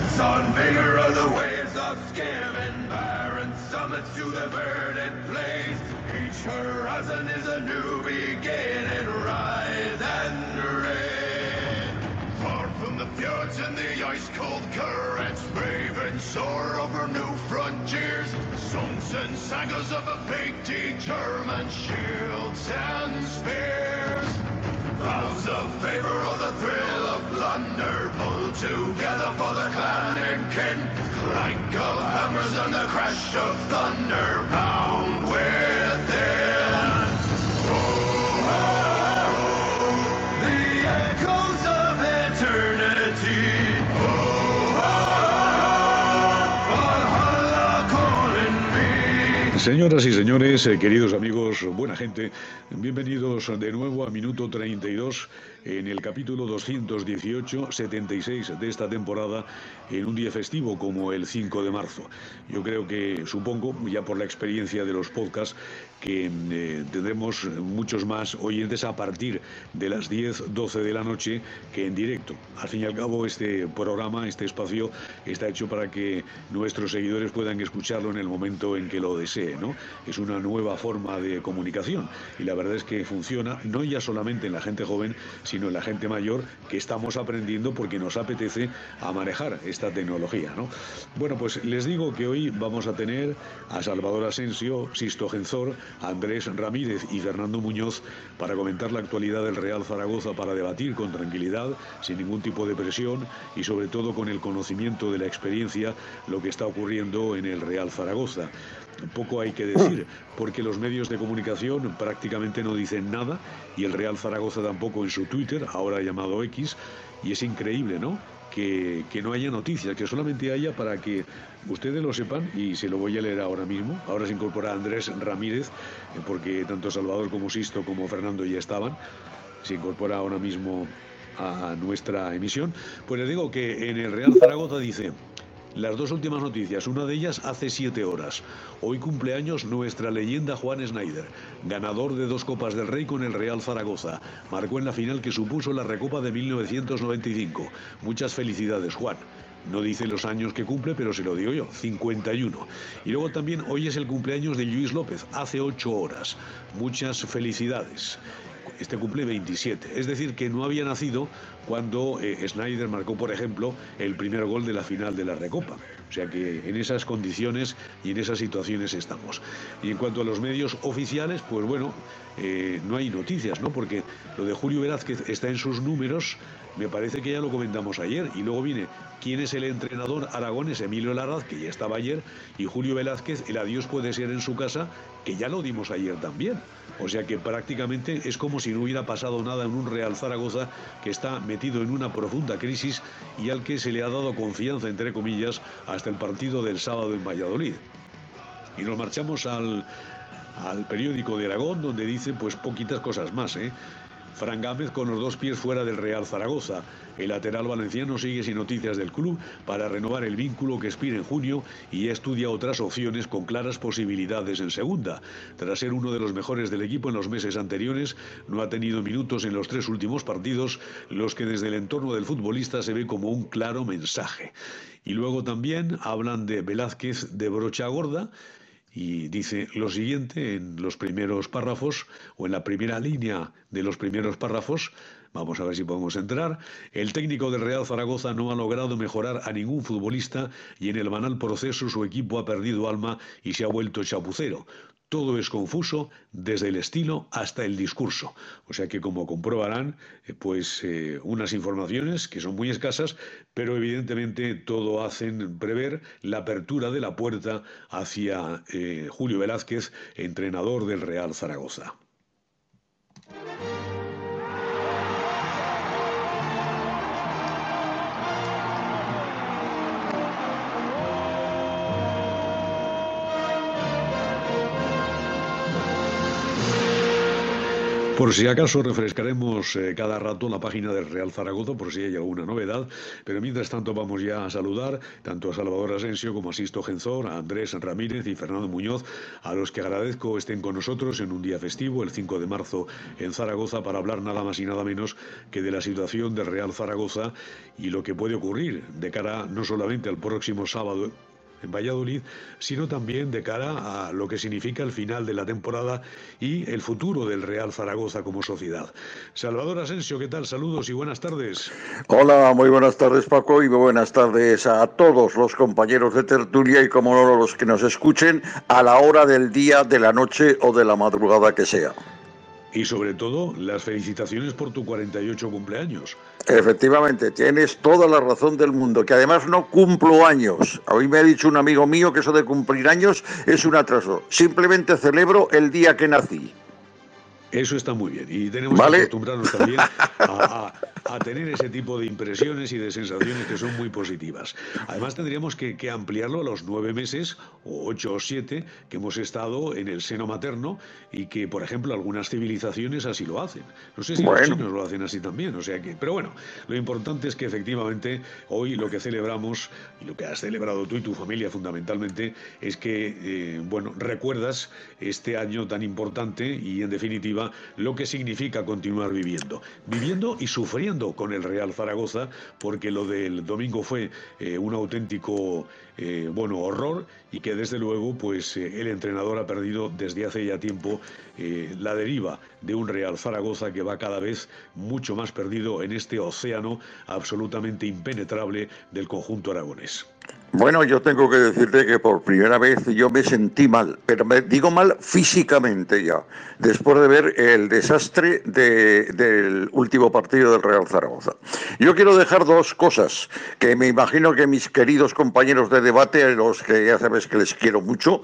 on vigor of the waves of skim and barren summits to the verdant plains. Each horizon is a new beginning, rise and reign. Far from the fjords and the ice-cold currents, brave and soar over new frontiers, songs and sagas of a painted German shields and spears. Vows of favor or the thrill of plunder, pulled together for the clan and kin. Clank of hammers and the crash of thunder, pound within. Oh, oh, oh, the echoes of eternity. Oh, oh, Valhalla calling me. Señoras y señores, queridos amigos, buena gente, bienvenidos de nuevo a Minuto 32 en el capítulo 218, 76 de esta temporada, en un día festivo como el 5 de marzo. Yo creo que, supongo, ya por la experiencia de los podcasts, que tendremos muchos más oyentes a partir de las 10, 12 de la noche que en directo. Al fin y al cabo, este programa, este espacio, está hecho para que nuestros seguidores puedan escucharlo en el momento en que lo deseen, ¿no? Es una nueva forma de comunicación y la verdad es que funciona no ya solamente en la gente joven, sino en la gente mayor, que estamos aprendiendo porque nos apetece a manejar esta tecnología, ¿no? Bueno, pues les digo que hoy vamos a tener a Salvador Asensio, Sisto Genzor, Andrés Ramírez y Fernando Muñoz para comentar la actualidad del Real Zaragoza, para debatir con tranquilidad, sin ningún tipo de presión y sobre todo con el conocimiento de la experiencia lo que está ocurriendo en el Real Zaragoza. Poco hay que decir, porque los medios de comunicación prácticamente no dicen nada y el Real Zaragoza tampoco en su Twitter, ahora llamado X, y es increíble, ¿no?, que no haya noticias, que solamente haya, para que ustedes lo sepan, y se lo voy a leer ahora mismo. Ahora se incorpora Andrés Ramírez, porque tanto Salvador como Sisto como Fernando ya estaban. Se incorpora ahora mismo a nuestra emisión. Pues les digo que en el Real Zaragoza dice: las dos últimas noticias, una de ellas hace 7 horas. Hoy cumpleaños nuestra leyenda Juan Schneider, ganador de 2 Copas del Rey con el Real Zaragoza. Marcó en la final que supuso la Recopa de 1995. Muchas felicidades, Juan. No dice los años que cumple, pero se lo digo yo, 51. Y luego también hoy es el cumpleaños de Lluís López, hace 8 horas. Muchas felicidades. Este cumple 27, es decir, que no había nacido cuando Schneider marcó, por ejemplo, el primer gol de la final de la Recopa. O sea que en esas condiciones y en esas situaciones estamos. Y en cuanto a los medios oficiales, pues bueno, no hay noticias, ¿no? Porque lo de Julio Velázquez está en sus números, me parece que ya lo comentamos ayer, y luego viene quién es el entrenador aragonés, Emilio Larraz, que ya estaba ayer, y Julio Velázquez, el adiós puede ser en su casa, que ya lo dimos ayer también. O sea que prácticamente es como si no hubiera pasado nada en un Real Zaragoza que está metido en una profunda crisis y al que se le ha dado confianza, entre comillas, hasta el partido del sábado en Valladolid. Y nos marchamos al periódico de Aragón, donde dice pues poquitas cosas más, ¿eh? Fran Gámez con los 2 pies fuera del Real Zaragoza. El lateral valenciano sigue sin noticias del club para renovar el vínculo que expira en junio y ya estudia otras opciones con claras posibilidades en segunda. Tras ser uno de los mejores del equipo en los meses anteriores, no ha tenido minutos en los 3 últimos partidos, los que desde el entorno del futbolista se ve como un claro mensaje. Y luego también hablan de Velázquez de brocha gorda. Y dice lo siguiente en los primeros párrafos, o en la primera línea de los primeros párrafos. Vamos a ver si podemos entrar. El técnico del Real Zaragoza no ha logrado mejorar a ningún futbolista y en el banal proceso su equipo ha perdido alma y se ha vuelto chapucero. Todo es confuso, desde el estilo hasta el discurso. O sea que, como comprobarán, unas informaciones que son muy escasas, pero evidentemente todo hacen prever la apertura de la puerta hacia Julio Velázquez, entrenador del Real Zaragoza. Por si acaso refrescaremos cada rato la página del Real Zaragoza por si hay alguna novedad, pero mientras tanto vamos ya a saludar tanto a Salvador Asensio como a Sisto Genzor, a Andrés Ramírez y Fernando Muñoz, a los que agradezco estén con nosotros en un día festivo, el 5 de marzo en Zaragoza, para hablar nada más y nada menos que de la situación del Real Zaragoza y lo que puede ocurrir de cara no solamente al próximo sábado en Valladolid, sino también de cara a lo que significa el final de la temporada y el futuro del Real Zaragoza como sociedad. Salvador Asensio, ¿qué tal? Saludos y buenas tardes. Hola, muy buenas tardes, Paco, y muy buenas tardes a todos los compañeros de tertulia y, como no, los que nos escuchen a la hora del día, de la noche o de la madrugada que sea. Y sobre todo, las felicitaciones por tu 48 cumpleaños. Efectivamente, tienes toda la razón del mundo, que además no cumplo años. Hoy me ha dicho un amigo mío que eso de cumplir años es un atraso. Simplemente celebro el día que nací. Eso está muy bien y tenemos que acostumbrarnos también a tener ese tipo de impresiones y de sensaciones que son muy positivas. Además tendríamos que ampliarlo a los 9 meses o 8 o 7 que hemos estado en el seno materno y que, por ejemplo, algunas civilizaciones así lo hacen. No sé si los chinos lo hacen así también, o sea que, pero bueno, lo importante es que efectivamente hoy lo que celebramos y lo que has celebrado tú y tu familia fundamentalmente es que, bueno, recuerdas este año tan importante y en definitiva lo que significa continuar viviendo y sufriendo con el Real Zaragoza, porque lo del domingo fue un auténtico horror y que desde luego pues el entrenador ha perdido desde hace ya tiempo la deriva de un Real Zaragoza que va cada vez mucho más perdido en este océano absolutamente impenetrable del conjunto aragonés. Bueno, yo tengo que decirte que por primera vez yo me sentí mal, pero me digo mal físicamente ya, después de ver el desastre del último partido del Real Zaragoza. Yo quiero dejar dos cosas que me imagino que mis queridos compañeros de debate, a los que ya sabes que les quiero mucho,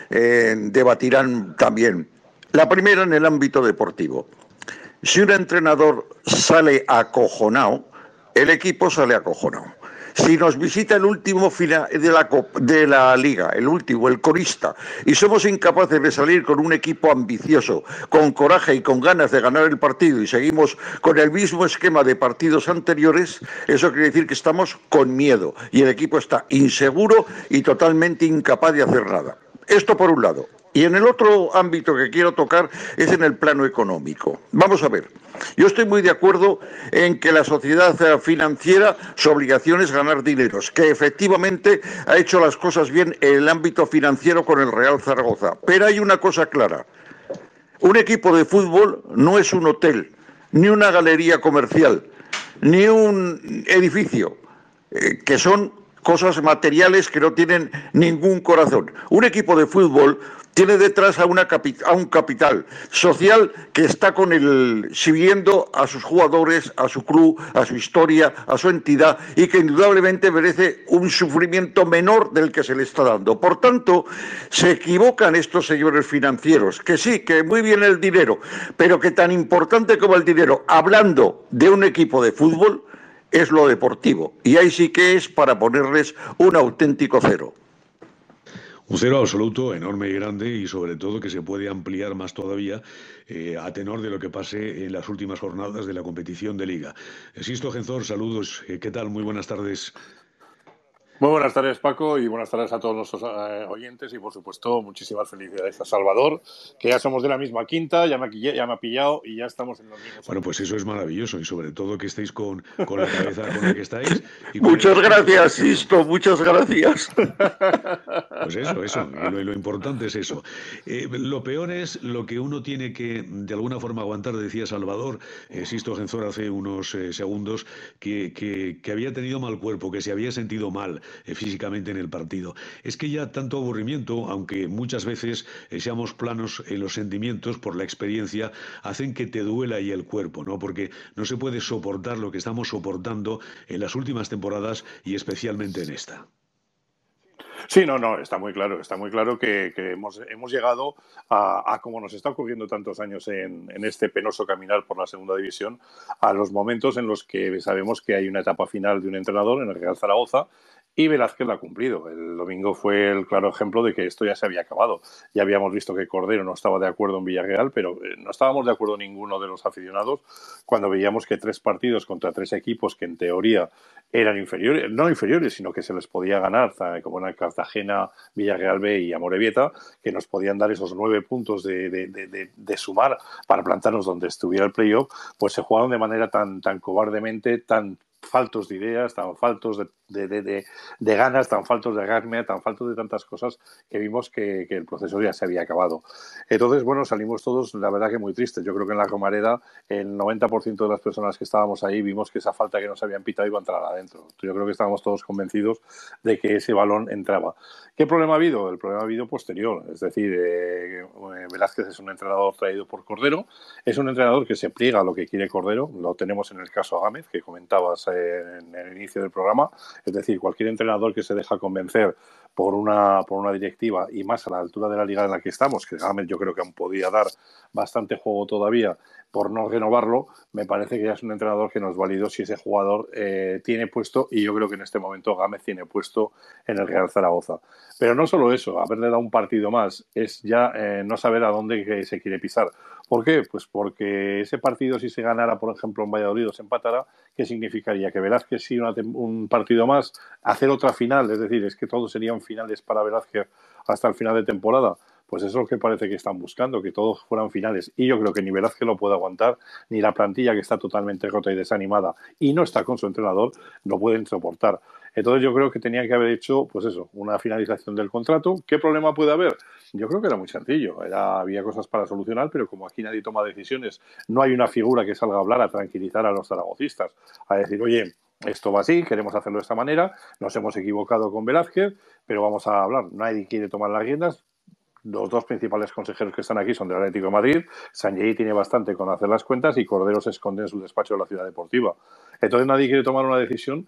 debatirán también. La primera en el ámbito deportivo. Si un entrenador sale acojonado, el equipo sale acojonado. Si nos visita el último final de la liga, el último, el corista, y somos incapaces de salir con un equipo ambicioso, con coraje y con ganas de ganar el partido y seguimos con el mismo esquema de partidos anteriores, eso quiere decir que estamos con miedo y el equipo está inseguro y totalmente incapaz de hacer nada. Esto por un lado. Y en el otro ámbito que quiero tocar es en el plano económico. Vamos a ver, yo estoy muy de acuerdo en que la sociedad financiera, su obligación es ganar dineros, que efectivamente ha hecho las cosas bien en el ámbito financiero con el Real Zaragoza. Pero hay una cosa clara, un equipo de fútbol no es un hotel, ni una galería comercial, ni un edificio, que son cosas materiales que no tienen ningún corazón. Un equipo de fútbol tiene detrás a un capital social que está siguiendo a sus jugadores, a su club, a su historia, a su entidad y que indudablemente merece un sufrimiento menor del que se le está dando. Por tanto, se equivocan estos señores financieros, que sí, que muy bien el dinero, pero que tan importante como el dinero, hablando de un equipo de fútbol, es lo deportivo. Y ahí sí que es para ponerles un auténtico cero. Un cero absoluto, enorme y grande, y sobre todo que se puede ampliar más todavía a tenor de lo que pase en las últimas jornadas de la competición de Liga. Sisto Genzor, saludos, ¿qué tal? Muy buenas tardes. Muy buenas tardes, Paco, y buenas tardes a todos nuestros oyentes y, por supuesto, muchísimas felicidades a Salvador, que ya somos de la misma quinta, ya me ha pillado y ya estamos en los mismos. Bueno, pues eso es maravilloso y sobre todo que estéis con la cabeza con la que estáis. Y muchas gracias, Sisto, muchas gracias. Pues eso, lo importante es eso. Lo peor es lo que uno tiene que, de alguna forma, aguantar, decía Salvador, Sisto Genzor hace unos segundos, que había tenido mal cuerpo, que se había sentido mal físicamente en el partido. Es que ya tanto aburrimiento, aunque muchas veces seamos planos en los sentimientos por la experiencia, hacen que te duela ahí el cuerpo, ¿no? Porque no se puede soportar lo que estamos soportando en las últimas temporadas y especialmente en esta. Sí, no, está muy claro que hemos llegado a como nos está ocurriendo tantos años en este penoso caminar por la segunda división, a los momentos en los que sabemos que hay una etapa final de un entrenador en el Real Zaragoza y Velázquez la ha cumplido. El domingo fue el claro ejemplo de que esto ya se había acabado. Ya habíamos visto que Cordero no estaba de acuerdo en Villarreal, pero no estábamos de acuerdo ninguno de los aficionados cuando veíamos que 3 partidos contra 3 equipos que en teoría eran inferiores, no inferiores, sino que se les podía ganar, como en Cartagena, Villarreal B y Amorebieta, que nos podían dar esos 9 puntos de sumar para plantarnos donde estuviera el playoff, pues se jugaron de manera tan cobardemente, tan faltos de ideas, tan faltos de ganas, tan faltos de garme, tan faltos de tantas cosas que vimos que el proceso ya se había acabado. Entonces, bueno, salimos todos, la verdad que muy tristes. Yo creo que en la Romareda el 90% de las personas que estábamos ahí vimos que esa falta que nos habían pitado iba a entrar adentro. Yo creo que estábamos todos convencidos de que ese balón entraba. ¿Qué problema ha habido? El problema ha habido posterior. Es decir, Velázquez es un entrenador traído por Cordero, es un entrenador que se pliega a lo que quiere Cordero. Lo tenemos en el caso Gámez, que comentabas en el inicio del programa. Es decir, cualquier entrenador que se deja convencer por una directiva y más a la altura de la liga en la que estamos, que Gámez yo creo que aún podía dar bastante juego todavía por no renovarlo, me parece que ya es un entrenador que no es válido si ese jugador tiene puesto, y yo creo que en este momento Gámez tiene puesto en el Real Zaragoza. Pero no solo eso, haberle dado un partido más, es ya no saber a dónde se quiere pisar. ¿Por qué? Pues porque ese partido, si se ganara, por ejemplo, en Valladolid o se empatara, ¿qué significaría? Que Velázquez sí un partido más, hacer otra final, es decir, es que todos serían finales para Velázquez hasta el final de temporada. Pues eso es lo que parece que están buscando, que todos fueran finales. Y yo creo que ni Velázquez lo puede aguantar, ni la plantilla, que está totalmente rota y desanimada y no está con su entrenador, lo pueden soportar. Entonces yo creo que tenía que haber hecho, pues eso, una finalización del contrato. ¿Qué problema puede haber? Yo creo que era muy sencillo. Había cosas para solucionar, pero como aquí nadie toma decisiones, no hay una figura que salga a hablar, a tranquilizar a los zaragocistas, a decir, oye, esto va así, queremos hacerlo de esta manera, nos hemos equivocado con Velázquez, pero vamos a hablar. Nadie quiere tomar las riendas. Los 2 principales consejeros que están aquí son del Atlético de Madrid. Sanjay tiene bastante con hacer las cuentas y Cordero se esconde en su despacho de la Ciudad Deportiva. Entonces nadie quiere tomar una decisión,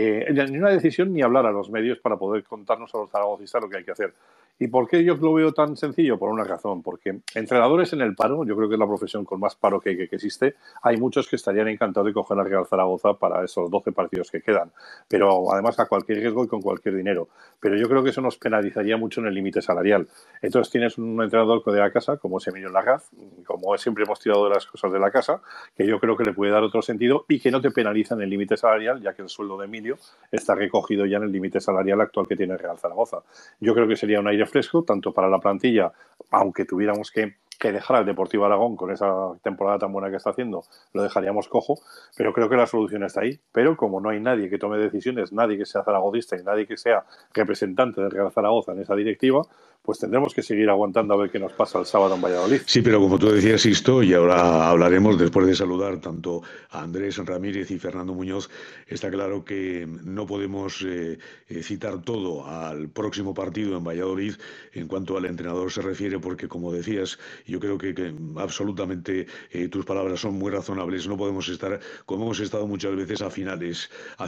ni una decisión ni hablar a los medios para poder contarnos a los zaragocistas lo que hay que hacer. ¿Y por qué yo lo veo tan sencillo? Por una razón, porque entrenadores en el paro, yo creo que es la profesión con más paro que existe, hay muchos que estarían encantados de coger a Real Zaragoza para esos 12 partidos que quedan, pero además a cualquier riesgo y con cualquier dinero. Pero yo creo que eso nos penalizaría mucho en el límite salarial. Entonces tienes un entrenador de la casa, como es Emilio Lagaz, como siempre hemos tirado de las cosas de la casa, que yo creo que le puede dar otro sentido y que no te penaliza en el límite salarial, ya que el sueldo de Emilio está recogido ya en el límite salarial actual que tiene el Real Zaragoza. Yo creo que sería un aire fresco, tanto para la plantilla, aunque tuviéramos que dejar al Deportivo Aragón con esa temporada tan buena que está haciendo, lo dejaríamos cojo, pero creo que la solución está ahí. Pero como no hay nadie que tome decisiones, nadie que sea zaragozista y nadie que sea representante del Real Zaragoza en esa directiva, pues tendremos que seguir aguantando a ver qué nos pasa el sábado en Valladolid. Sí, pero como tú decías, Sisto, y ahora hablaremos después de saludar tanto a Andrés Ramírez y Fernando Muñoz, está claro que no podemos citar todo al próximo partido en Valladolid en cuanto al entrenador se refiere, porque como decías, yo creo que absolutamente tus palabras son muy razonables. No podemos estar, como hemos estado muchas veces, a finales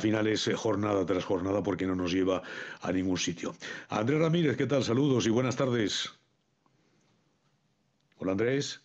jornada tras jornada, porque no nos lleva a ningún sitio. Andrés Ramírez, ¿qué tal? Saludos y buenas tardes. Hola Andrés.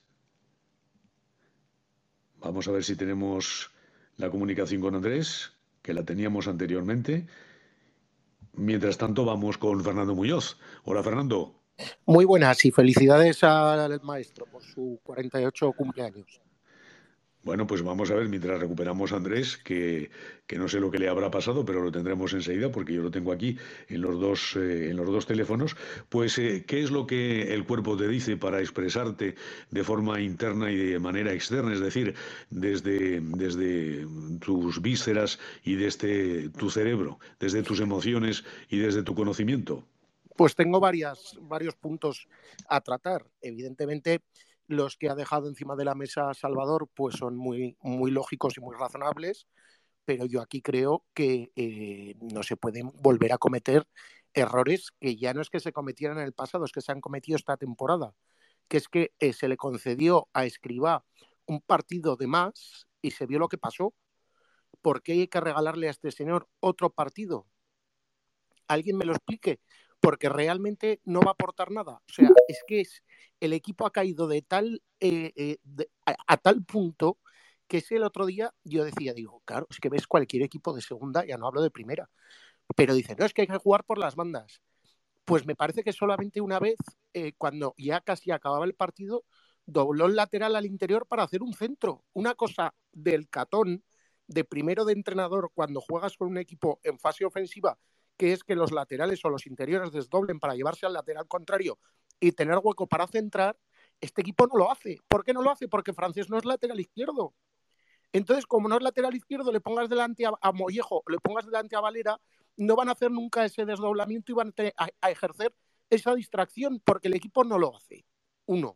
Vamos a ver si tenemos la comunicación con Andrés, que la teníamos anteriormente. Mientras tanto, vamos con Fernando Muñoz. Hola Fernando. Muy buenas y felicidades al maestro por su 48 cumpleaños. Bueno, pues vamos a ver, mientras recuperamos a Andrés, que no sé lo que le habrá pasado, pero lo tendremos enseguida porque yo lo tengo aquí en los dos teléfonos. Pues, ¿qué es lo que el cuerpo te dice para expresarte de forma interna y de manera externa? Es decir, desde tus vísceras y desde tu cerebro, desde tus emociones y desde tu conocimiento. Pues tengo varios puntos a tratar. Evidentemente, los que ha dejado encima de la mesa Salvador pues son muy, muy lógicos y muy razonables, pero yo aquí creo que no se pueden volver a cometer errores que ya no es que se cometieran en el pasado, es que se han cometido esta temporada, que es que se le concedió a Escribá un partido de más y se vio lo que pasó. ¿Por qué hay que regalarle a este señor otro partido? ¿Alguien me lo explique? Porque realmente no va a aportar nada. O sea, es que el equipo ha caído de tal a tal punto que el otro día yo decía, digo, claro, es que ves cualquier equipo de segunda, ya no hablo de primera, pero dice, no, es que hay que jugar por las bandas. Pues me parece que solamente una vez, cuando ya casi acababa el partido, dobló el lateral al interior para hacer un centro. Una cosa del catón de primero de entrenador cuando juegas con un equipo en fase ofensiva, que es que los laterales o los interiores desdoblen para llevarse al lateral contrario y tener hueco para centrar, este equipo no lo hace. ¿Por qué no lo hace? Porque Francés no es lateral izquierdo. Entonces, como no es lateral izquierdo, le pongas delante a Mollejo, le pongas delante a Valera, no van a hacer nunca ese desdoblamiento y van a ejercer esa distracción porque el equipo no lo hace. 1.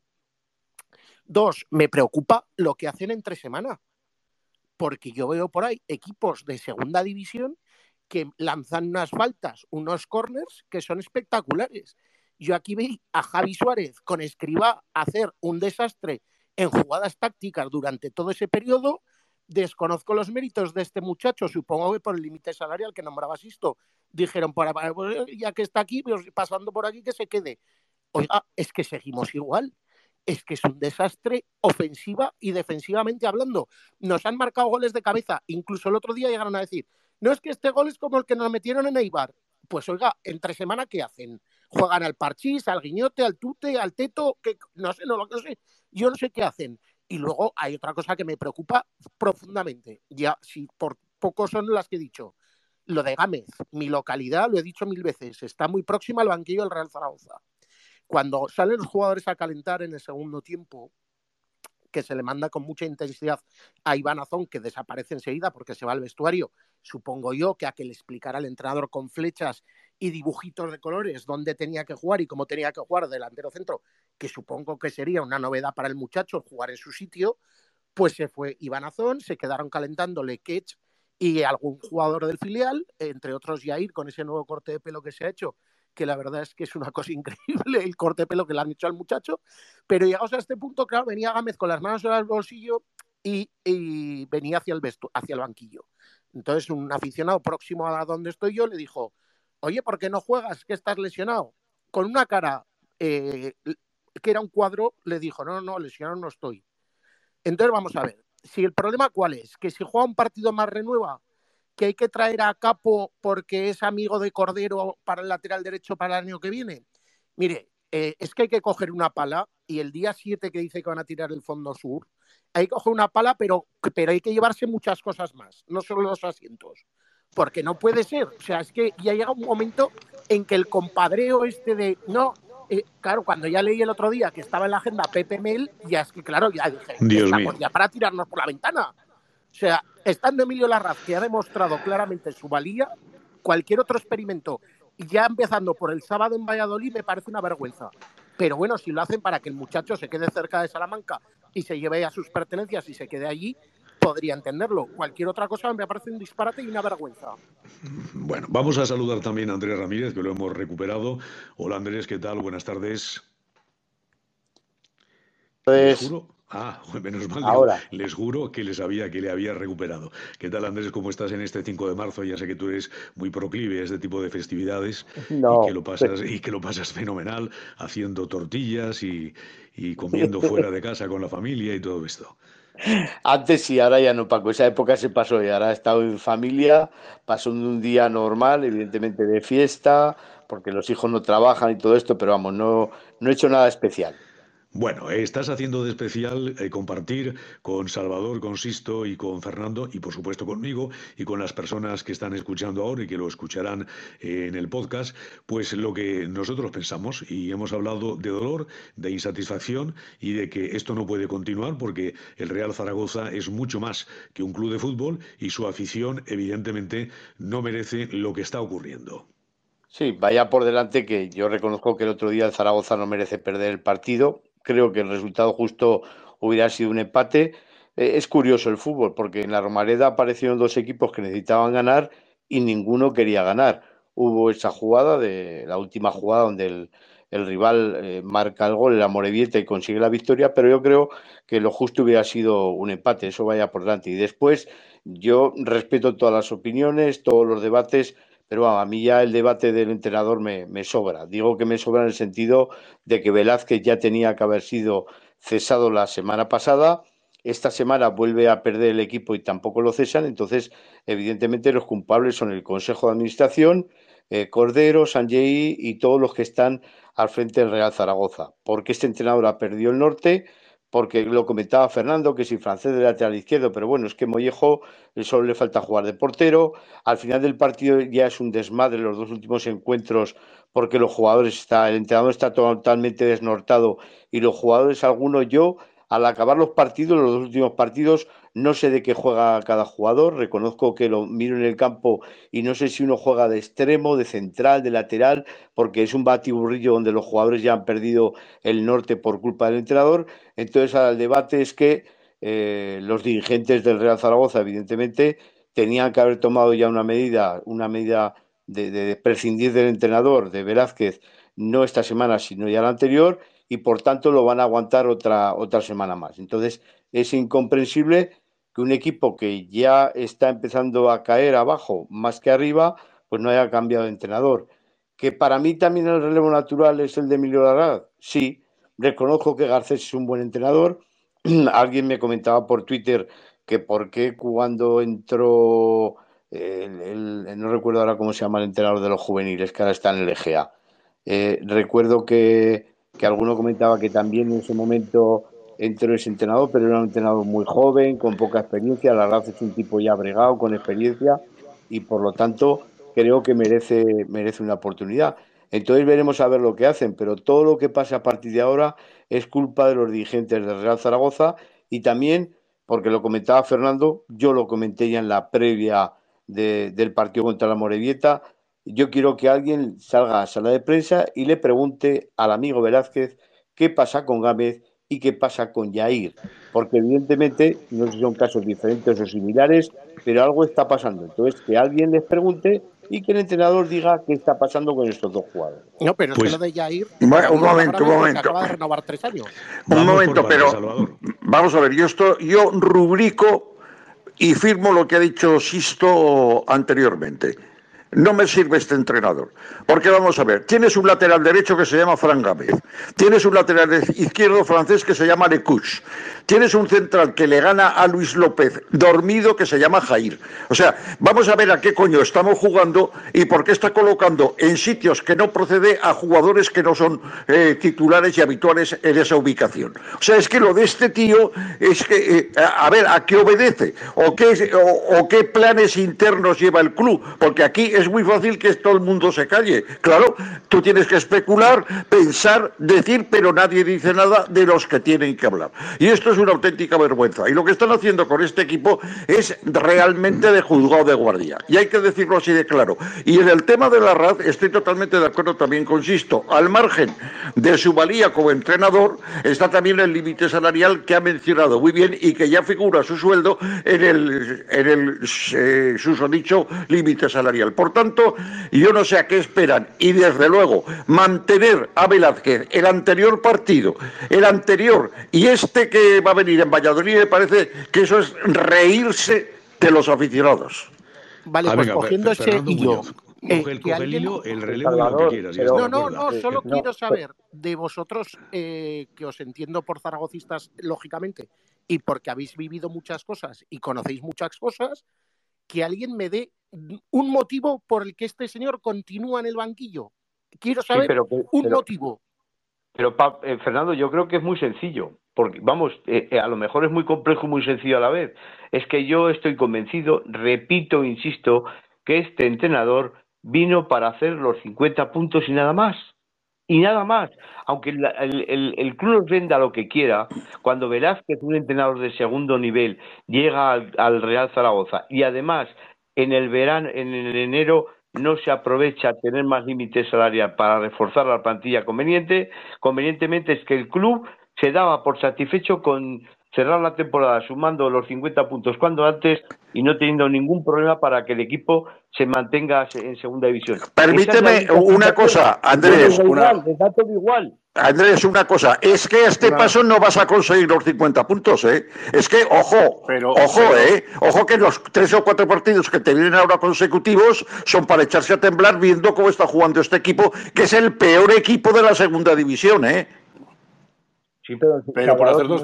2, me preocupa lo que hacen entre semana, porque yo veo por ahí equipos de segunda división que lanzan unas faltas, unos corners que son espectaculares. Yo aquí vi a Javi Suárez con Escribá hacer un desastre en jugadas tácticas durante todo ese periodo. Desconozco los méritos de este muchacho, supongo que por el límite salarial que nombraba Sisto, dijeron, ya que está aquí, pasando por aquí, que se quede. Oiga, es que seguimos igual. Es que es un desastre ofensiva y defensivamente hablando. Nos han marcado goles de cabeza. Incluso el otro día llegaron a decir, no es que este gol es como el que nos metieron en Eibar. Pues oiga, entre semana, ¿qué hacen? Juegan al Parchís, al Guiñote, al Tute, al Teto, que no sé, no sé. Yo no sé qué hacen. Y luego hay otra cosa que me preocupa profundamente. Ya, si por poco son las que he dicho. Lo de Gámez, mi localidad, lo he dicho 1000 veces, está muy próxima al banquillo del Real Zaragoza. Cuando salen los jugadores a calentar en el segundo tiempo, que se le manda con mucha intensidad a Iván Azón, que desaparece enseguida porque se va al vestuario, supongo yo que a que le explicara al entrenador con flechas y dibujitos de colores dónde tenía que jugar y cómo tenía que jugar delantero centro, que supongo que sería una novedad para el muchacho jugar en su sitio, pues se fue Iván Azón, se quedaron calentando Lekech y algún jugador del filial, entre otros Yair, con ese nuevo corte de pelo que se ha hecho, que la verdad es que es una cosa increíble el corte de pelo que le han hecho al muchacho, pero llegados a este punto, claro, venía Gámez con las manos en el bolsillo y venía hacia el banquillo. Entonces un aficionado próximo a donde estoy yo le dijo, oye, ¿por qué no juegas? ¿Que estás lesionado? Con una cara que era un cuadro, le dijo, no, lesionado no estoy. Entonces vamos a ver, si el problema cuál es, que si juega un partido más renueva, que hay que traer a Capo porque es amigo de Cordero para el lateral derecho para el año que viene. Mire, es que hay que coger una pala y el día 7 que dice que van a tirar el fondo sur, hay que coger una pala, pero hay que llevarse muchas cosas más, no solo los asientos. Porque no puede ser. O sea, es que ya llega un momento en que el compadreo este de, no, claro, cuando ya leí el otro día que estaba en la agenda Pepe Mel, ya es que, claro, ya dije, Dios estamos mío. ya para tirarnos por la ventana. O sea, estando Emilio Larraz, que ha demostrado claramente su valía, cualquier otro experimento, y ya empezando por el sábado en Valladolid, me parece una vergüenza. Pero bueno, si lo hacen para que el muchacho se quede cerca de Salamanca y se lleve a sus pertenencias y se quede allí, podría entenderlo. Cualquier otra cosa me parece un disparate y una vergüenza. Bueno, vamos a saludar también a Andrés Ramírez, que lo hemos recuperado. Hola Andrés, ¿qué tal? Buenas tardes. Les juro, menos mal, digo, Ahora, les juro que le había recuperado. ¿Qué tal Andrés? ¿Cómo estás en este 5 de marzo? Ya sé que tú eres muy proclive a este tipo de festividades no, y que lo pasas fenomenal haciendo tortillas y comiendo fuera de casa con la familia y todo esto. antes sí, ahora ya no, Paco. Esa época se pasó y ahora he estado en familia, pasando un día normal, evidentemente de fiesta, porque los hijos no trabajan y todo esto, pero vamos, no he hecho nada especial. Bueno, estás haciendo de especial compartir con Salvador, con Sisto y con Fernando y por supuesto conmigo y con las personas que están escuchando ahora y que lo escucharán en el podcast, pues lo que nosotros pensamos y hemos hablado de dolor, de insatisfacción y de que esto no puede continuar porque el Real Zaragoza es mucho más que un club de fútbol y su afición evidentemente no merece lo que está ocurriendo. Sí, vaya por delante que yo reconozco que el otro día el Zaragoza no merece perder el partido. Creo que el resultado justo hubiera sido un empate. Es curioso el fútbol, porque en la Romareda aparecieron dos equipos que necesitaban ganar y ninguno quería ganar. Hubo esa jugada, de la última jugada, donde el rival marca el gol, el Amorebieta, y consigue la victoria, pero yo creo que lo justo hubiera sido un empate, eso vaya por delante. Y después, yo respeto todas las opiniones, todos los debates, pero vamos, a mí ya el debate del entrenador me sobra. Digo que me sobra en el sentido de que Velázquez ya tenía que haber sido cesado la semana pasada esta semana vuelve a perder el equipo y tampoco lo cesan, entonces evidentemente los culpables son el Consejo de Administración, Cordero, Sanjei y todos los que están al frente del Real Zaragoza, porque este entrenador ha perdido el norte, porque lo comentaba Fernando, que si francés de lateral izquierdo, pero bueno, es que Mollejo solo le falta jugar de portero, al final del partido ya es un desmadre los dos últimos encuentros, porque los jugadores el entrenador está totalmente desnortado y los jugadores, algunos al acabar los partidos, los dos últimos partidos, no sé de qué juega cada jugador, reconozco que lo miro en el campo y no sé si uno juega de extremo, de central, de lateral, porque es un batiburrillo donde los jugadores ya han perdido el norte por culpa del entrenador. Entonces, el debate es que los dirigentes del Real Zaragoza, evidentemente, tenían que haber tomado ya una medida de prescindir del entrenador, de Velázquez, no esta semana, sino ya la anterior, y por tanto lo van a aguantar otra semana más. Entonces, es incomprensible que un equipo que ya está empezando a caer abajo más que arriba, pues no haya cambiado de entrenador. Que para mí también el relevo natural es el de Emilio Larraz. Sí, reconozco que Garcés es un buen entrenador. Alguien me comentaba por Twitter que por qué cuando entró, no recuerdo ahora cómo se llama el entrenador de los juveniles, que ahora está en el EGA. Recuerdo que alguno comentaba que también en ese momento entró ese entrenador, pero era un entrenador muy joven, con poca experiencia. Larraz es un tipo ya bregado, con experiencia, y por lo tanto creo que merece una oportunidad. Entonces veremos a ver lo que hacen, pero todo lo que pase a partir de ahora es culpa de los dirigentes del Real Zaragoza y también, porque lo comentaba Fernando, yo lo comenté ya en la previa del partido contra la Morevieta. Yo quiero que alguien salga a sala de prensa y le pregunte al amigo Velázquez qué pasa con Gámez y qué pasa con Yair, porque evidentemente no sé si son casos diferentes o similares, pero algo está pasando. Entonces, que alguien les pregunte y que el entrenador diga qué está pasando con estos dos jugadores. No, pero es Pues, que lo de Yair... Bueno, un un momento. acaba de renovar 3 años. Un momento, por partes, pero Salvador. vamos a ver, yo rubrico y firmo lo que ha dicho Sisto anteriormente. No me sirve este entrenador. Porque vamos a ver, tienes un lateral derecho que se llama Fran Gámez, tienes un lateral izquierdo francés que se llama Lecouche, tienes un central que le gana a Luis López dormido que se llama Jair. O sea, vamos a ver a qué coño estamos jugando y por qué está colocando en sitios que no procede a jugadores que no son titulares y habituales en esa ubicación. O sea, es que lo de este tío es que, a ver, ¿a qué obedece? ¿O qué planes internos lleva el club? Porque aquí es muy fácil que todo el mundo se calle. Claro, tú tienes que especular, pensar, decir, pero nadie dice nada de los que tienen que hablar. Y esto es una auténtica vergüenza. Y lo que están haciendo con este equipo es realmente de juzgado de guardia. Y hay que decirlo así de claro. Y en el tema de Larraz estoy totalmente de acuerdo también con Sisto. Al margen de su valía como entrenador, está también el límite salarial que ha mencionado muy bien y que ya figura su sueldo en el susodicho límite salarial. Por tanto, yo no sé a qué esperan y desde luego mantener a Velázquez el anterior partido, el anterior y este que va a venir en Valladolid, me parece que eso es reírse de los aficionados. Vale, pues venga, cogiendo ese Fernando hilo, Muñoz, coge el hilo, el relevo y lo que quieras. No, solo quiero saber de vosotros, que os entiendo por zaragocistas, lógicamente, y porque habéis vivido muchas cosas y conocéis muchas cosas, que alguien me dé un motivo por el que este señor continúa en el banquillo. Quiero saber un motivo. Pero Fernando, yo creo que es muy sencillo, porque vamos, a lo mejor es muy complejo y muy sencillo a la vez. Es que yo estoy convencido, repito, insisto, que este entrenador vino para hacer los 50 puntos y nada más. Y nada más. Aunque el club nos venda lo que quiera, cuando Velázquez, un entrenador de segundo nivel, llega al Real Zaragoza y además en el verano, en el enero, no se aprovecha a tener más límite salarial para reforzar la plantilla convenientemente es que el club se daba por satisfecho con cerrar la temporada sumando los 50 puntos cuando antes y no teniendo ningún problema para que el equipo se mantenga en segunda división. Permíteme una cosa, Andrés. Andrés, una cosa, es que a este paso no vas a conseguir los 50 puntos, ¿eh? Es que, ojo que los 3 o 4 partidos que te vienen ahora consecutivos son para echarse a temblar viendo cómo está jugando este equipo, que es el peor equipo de la segunda división, ¿eh? Sí, pero Pero por hacer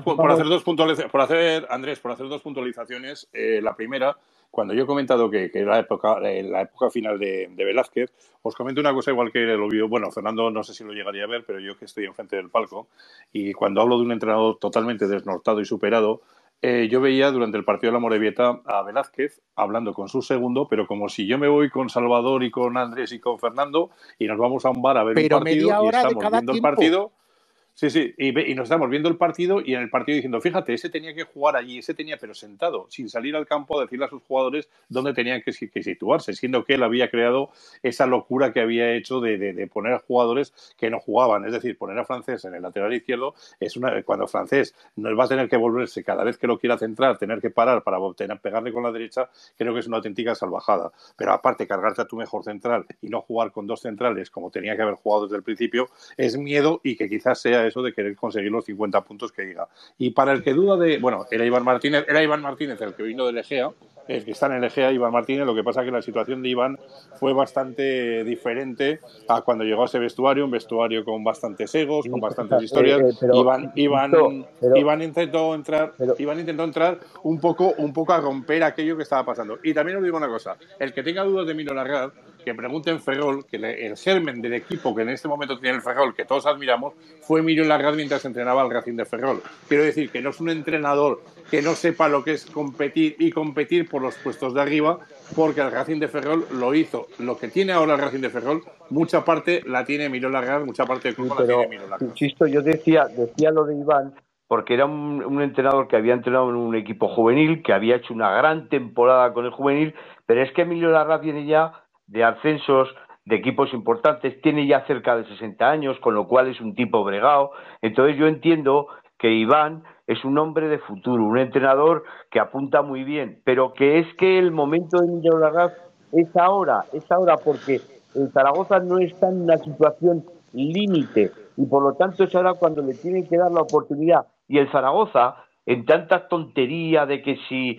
Andrés, por hacer dos puntualizaciones, la primera, cuando yo he comentado que era la época final de Velázquez, os comento una cosa igual que lo vio, bueno, Fernando no sé si lo llegaría a ver, pero yo que estoy enfrente del palco, y cuando hablo de un entrenador totalmente desnortado y superado, yo veía durante el partido de la Morevieta a Velázquez hablando con su segundo, pero como si yo me voy con Salvador y con Andrés y con Fernando y nos vamos a un bar a ver un Pero partido media y hora de estamos cada viendo el tiempo. partido. Sí, sí, y nos estamos viendo el partido y en el partido diciendo, fíjate, ese tenía que jugar allí, ese tenía, pero sentado, sin salir al campo a decirle a sus jugadores dónde tenían que situarse, siendo que él había creado esa locura que había hecho de poner a jugadores que no jugaban, es decir, poner a Francés en el lateral izquierdo, cuando Francés no va a tener que volverse cada vez que lo quiera centrar, tener que parar para pegarle con la derecha, creo que es una auténtica salvajada. Pero aparte, cargarte a tu mejor central y no jugar con dos centrales como tenía que haber jugado desde el principio, es miedo y que quizás sea eso de querer conseguir los 50 puntos que diga. Y para el que duda bueno, era Iván Martínez el que vino del Egea, el que está en el Egea, Iván Martínez, lo que pasa que la situación de Iván fue bastante diferente a cuando llegó a ese vestuario, un vestuario con bastantes egos, con bastantes historias. Iván intentó entrar un poco a romper aquello que estaba pasando. Y también os digo una cosa, el que tenga dudas de Mino Larraz, que pregunten Ferrol, que el germen del equipo que en este momento tiene el Ferrol, que todos admiramos, fue Emilio Larraz mientras entrenaba al Racing de Ferrol. Quiero decir que no es un entrenador que no sepa lo que es competir por los puestos de arriba, porque el Racing de Ferrol lo hizo. Lo que tiene ahora el Racing de Ferrol, mucha parte la tiene Emilio Larraz, mucha parte de culpa la tiene Emilio Larraz. Insisto, yo decía lo de Iván, porque era un entrenador que había entrenado en un equipo juvenil, que había hecho una gran temporada con el juvenil, pero es que Emilio Larraz viene ya de ascensos, de equipos importantes, tiene ya cerca de 60 años, con lo cual es un tipo bregado. Entonces yo entiendo que Iván es un hombre de futuro, un entrenador que apunta muy bien, pero que es que el momento de Emilio Larraz es ahora porque el Zaragoza no está en una situación límite y por lo tanto es ahora cuando le tienen que dar la oportunidad. Y el Zaragoza, en tanta tontería de que si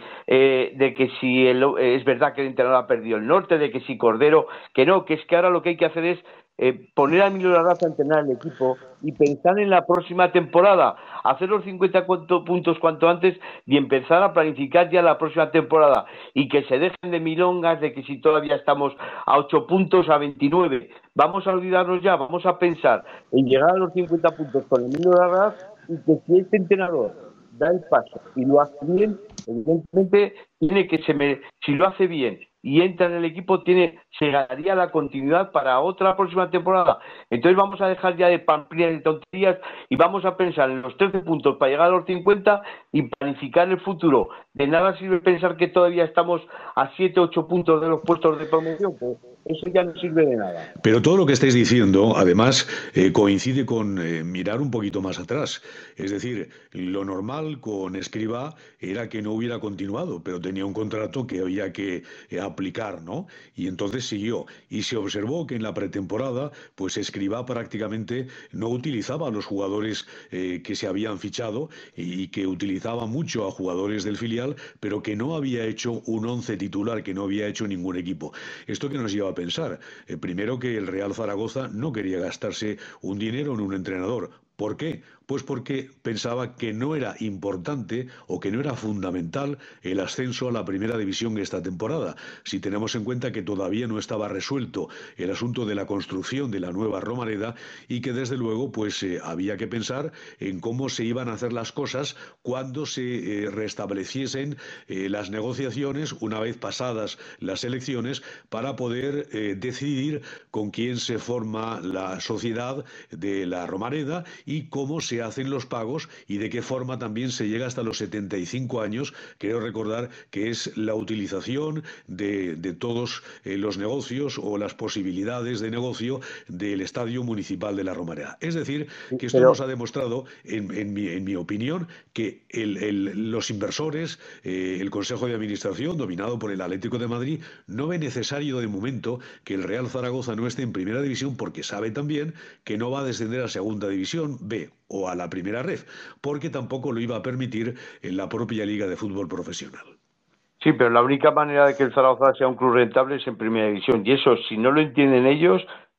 es verdad que el entrenador ha perdido el norte, de que si Cordero, que no, que es que ahora lo que hay que hacer es poner a Emilio Larraz a entrenar el equipo y pensar en la próxima temporada, hacer los 50 puntos cuanto antes y empezar a planificar ya la próxima temporada y que se dejen de milongas de que si todavía estamos a 8 puntos, a 29, vamos a olvidarnos ya, vamos a pensar en llegar a los 50 puntos con Emilio Larraz y que si este entrenador da el paso y lo hace bien, evidentemente tiene que si lo hace bien y entra en el equipo, se ganaría la continuidad para otra próxima temporada. Entonces vamos a dejar ya de pamplinas y tonterías y vamos a pensar en los 13 puntos para llegar a los 50 y planificar el futuro. De nada sirve pensar que todavía estamos a 7 o 8 puntos de los puestos de promoción, pues eso ya no sirve de nada. Pero todo lo que estáis diciendo, además, coincide con mirar un poquito más atrás. Es decir, lo normal con Escribá era que no hubiera continuado, pero tenía un contrato que había que aplicar, ¿no? Y entonces siguió. Y se observó que en la pretemporada, pues Escribá prácticamente no utilizaba a los jugadores que se habían fichado y que utilizaba mucho a jugadores del filial, pero que no había hecho un once titular, que no había hecho ningún equipo. ¿Esto qué nos lleva a pensar? Primero, que el Real Zaragoza no quería gastarse un dinero en un entrenador. ¿Por qué? Pues porque pensaba que no era importante o que no era fundamental el ascenso a la primera división esta temporada, si tenemos en cuenta que todavía no estaba resuelto el asunto de la construcción de la nueva Romareda y que desde luego pues había que pensar en cómo se iban a hacer las cosas cuando se restableciesen las negociaciones una vez pasadas las elecciones para poder decidir con quién se forma la sociedad de la Romareda y cómo se hacen los pagos y de qué forma también se llega hasta los 75 años, creo recordar que es la utilización de todos los negocios o las posibilidades de negocio del Estadio Municipal de la Romareda. Es decir, que esto nos ha demostrado, en mi opinión, que los inversores, el Consejo de Administración, dominado por el Atlético de Madrid, no ve necesario de momento que el Real Zaragoza no esté en primera división porque sabe también que no va a descender a segunda división B o a la primera red, porque tampoco lo iba a permitir en la propia Liga de Fútbol Profesional. Sí, pero la única manera de que el Zaragoza sea un club rentable es en primera división. Y eso, si no lo entienden ellos,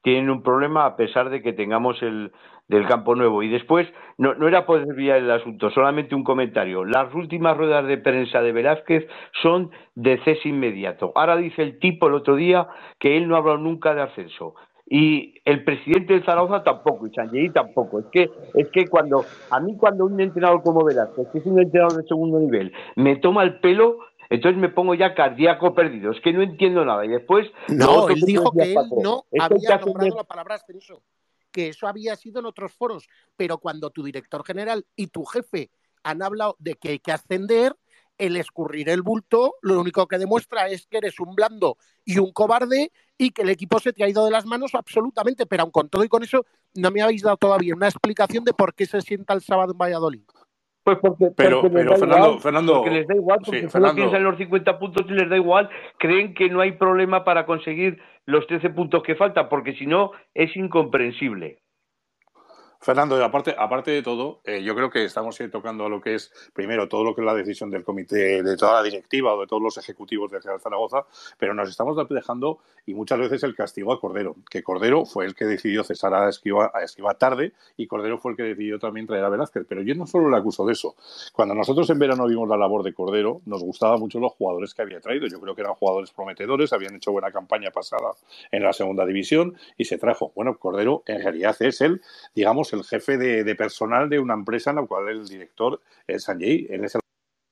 tienen un problema a pesar de que tengamos el del campo nuevo. Y después, no era por desviar el asunto, solamente un comentario. Las últimas ruedas de prensa de Velázquez son de cese inmediato. Ahora dice el tipo el otro día que él no ha hablado nunca de ascenso. Y el presidente del Zaragoza tampoco, y Sanlleí tampoco. Es que cuando un entrenador como Velázquez, que es un entrenador de segundo nivel, me toma el pelo, entonces me pongo ya cardíaco perdido. Es que no entiendo nada. Y después, lo No, otro él que dijo decía que él Paco, no es que hay que había hacerle... nombrado la palabra ascenso, que eso había sido en otros foros, pero cuando tu director general y tu jefe han hablado de que hay que ascender, el escurrir el bulto lo único que demuestra es que eres un blando y un cobarde y que el equipo se te ha ido de las manos absolutamente, pero aun con todo y con eso no me habéis dado todavía una explicación de por qué se sienta el sábado en Valladolid. Pues porque Pero les da igual, Fernando, porque les da igual, sí, porque solo piensan en Fernando, los 50 puntos y les da igual, creen que no hay problema para conseguir los 13 puntos que faltan, porque si no es incomprensible. Fernando, aparte de todo, yo creo que estamos tocando a lo que es, primero, todo lo que es la decisión del comité, de toda la directiva o de todos los ejecutivos de Real Zaragoza, pero nos estamos dejando, y muchas veces, el castigo a Cordero, que Cordero fue el que decidió cesar a Escribá tarde, y Cordero fue el que decidió también traer a Velázquez. Pero yo no solo le acuso de eso. Cuando nosotros en verano vimos la labor de Cordero, nos gustaban mucho los jugadores que había traído. Yo creo que eran jugadores prometedores, habían hecho buena campaña pasada en la segunda división, y se trajo. Bueno, Cordero en realidad es digamos, el jefe de personal de una empresa en la cual el director es Sanjay. Él es el...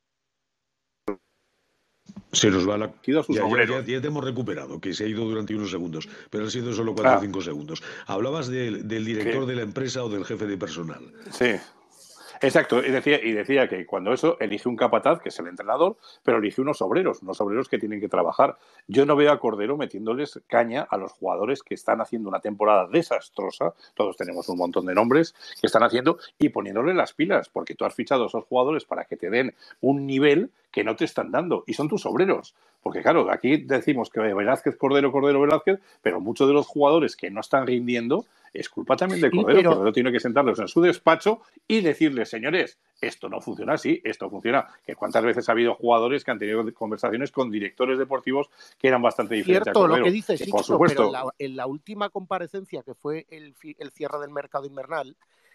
Se nos va la... Ya te hemos recuperado, que se ha ido durante unos segundos, pero han sido solo 4 o 5 segundos. Hablabas del director de la empresa o del jefe de personal. Sí. Exacto, y decía que cuando eso elige un capataz, que es el entrenador, pero elige unos obreros que tienen que trabajar. Yo no veo a Cordero metiéndoles caña a los jugadores que están haciendo una temporada desastrosa, todos tenemos un montón de nombres que están haciendo, y poniéndole las pilas, porque tú has fichado a esos jugadores para que te den un nivel que no te están dando, y son tus obreros. Porque claro, aquí decimos que Velázquez, Cordero, Velázquez, pero muchos de los jugadores que no están rindiendo es culpa también de Cordero. Sí, pero... Cordero tiene que sentarlos en su despacho y decirles, señores, esto no funciona así, esto funciona. Que cuántas veces ha habido jugadores que han tenido conversaciones con directores deportivos que eran bastante diferentes a Cordero. Cierto, lo que dice Sixto, por supuesto, pero en la última comparecencia, que fue el cierre del mercado invernal,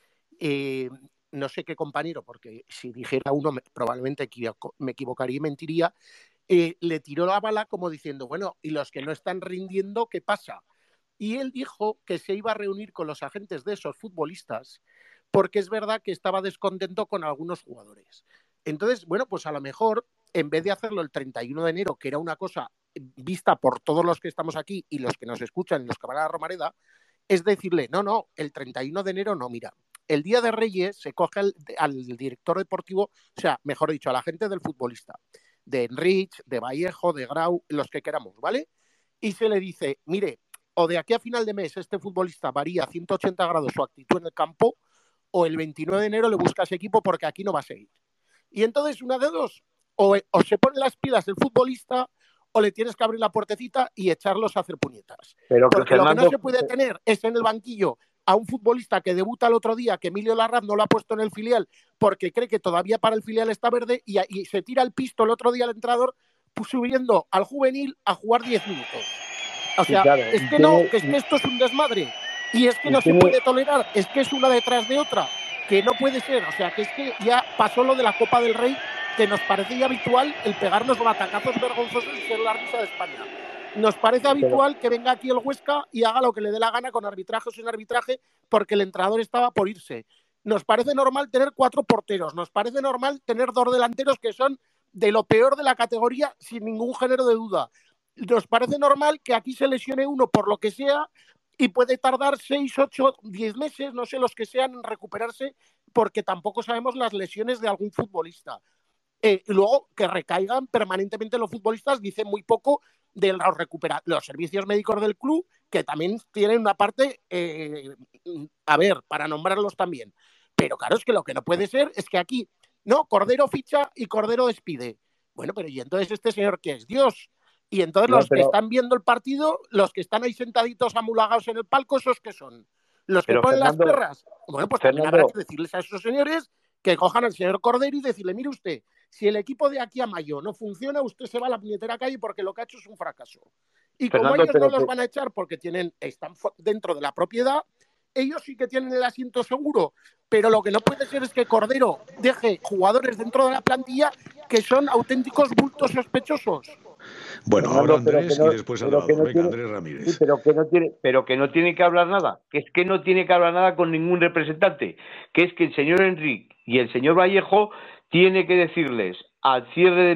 no sé qué compañero, porque si dijera uno probablemente me equivocaría y mentiría, le tiró la bala como diciendo, bueno, ¿y los que no están rindiendo, qué pasa? Y él dijo que se iba a reunir con los agentes de esos futbolistas porque es verdad que estaba descontento con algunos jugadores. Entonces, bueno, pues a lo mejor, en vez de hacerlo el 31 de enero, que era una cosa vista por todos los que estamos aquí y los que nos escuchan y los que van a la Romareda, es decirle, no, el 31 de enero no, mira, el día de Reyes se coge al director deportivo, o sea, mejor dicho, a la gente del futbolista, de Enrich, de Vallejo, de Grau, los que queramos, ¿vale? Y se le dice, mire, o de aquí a final de mes este futbolista varía a 180 grados su actitud en el campo, o el 29 de enero le buscas equipo porque aquí no va a seguir. Y entonces, una de dos, o se ponen las pilas el futbolista o le tienes que abrir la puertecita y echarlos a hacer puñetas. Pero porque Fernando... lo que no se puede tener es en el banquillo a un futbolista que debuta el otro día, que Emilio Larraz no lo ha puesto en el filial porque cree que todavía para el filial está verde y se tira el pisto el otro día al entrenador subiendo al juvenil a jugar 10 minutos. O sea, sí, claro. Es que no, que es que esto es un desmadre. Y es que no se puede tolerar, es que es una detrás de otra, que no puede ser. O sea, que es que ya pasó lo de la Copa del Rey, que nos parece ya habitual el pegarnos batacazos vergonzosos y ser la risa de España. Nos parece habitual que venga aquí el Huesca y haga lo que le dé la gana con arbitraje o sin arbitraje, porque el entrenador estaba por irse. Nos parece normal tener 4 porteros, nos parece normal tener 2 delanteros que son de lo peor de la categoría sin ningún género de duda. Nos parece normal que aquí se lesione uno por lo que sea y puede tardar 6, 8, 10 meses, no sé los que sean, en recuperarse, porque tampoco sabemos las lesiones de algún futbolista. Y luego que recaigan permanentemente los futbolistas, dicen muy poco de los servicios médicos del club, que también tienen una parte, a ver, para nombrarlos también. Pero claro, es que lo que no puede ser es que aquí, no, Cordero ficha y Cordero despide. Bueno, pero ¿y entonces este señor qué es? ¿Dios? Y entonces no, los que están viendo el partido, los que están ahí sentaditos amulagados en el palco, ¿esos qué son? ¿Los que ponen Fernando, las perras? Bueno, pues también habrá que decirles a esos señores que cojan al señor Cordero y decirle, mire usted, si el equipo de aquí a mayo no funciona, usted se va a la puñetera calle porque lo que ha hecho es un fracaso. Y como Fernando, ellos no pero los van a echar porque están dentro de la propiedad, ellos sí que tienen el asiento seguro. Pero lo que no puede ser es que Cordero deje jugadores dentro de la plantilla que son auténticos bultos sospechosos. Bueno, ahora Fernando, Andrés y después Salvador. Venga, Andrés Ramírez. pero que no tiene que hablar nada, que es que no tiene que hablar nada con ningún representante, que es que el señor Enrique y el señor Vallejo tiene que decirles al cierre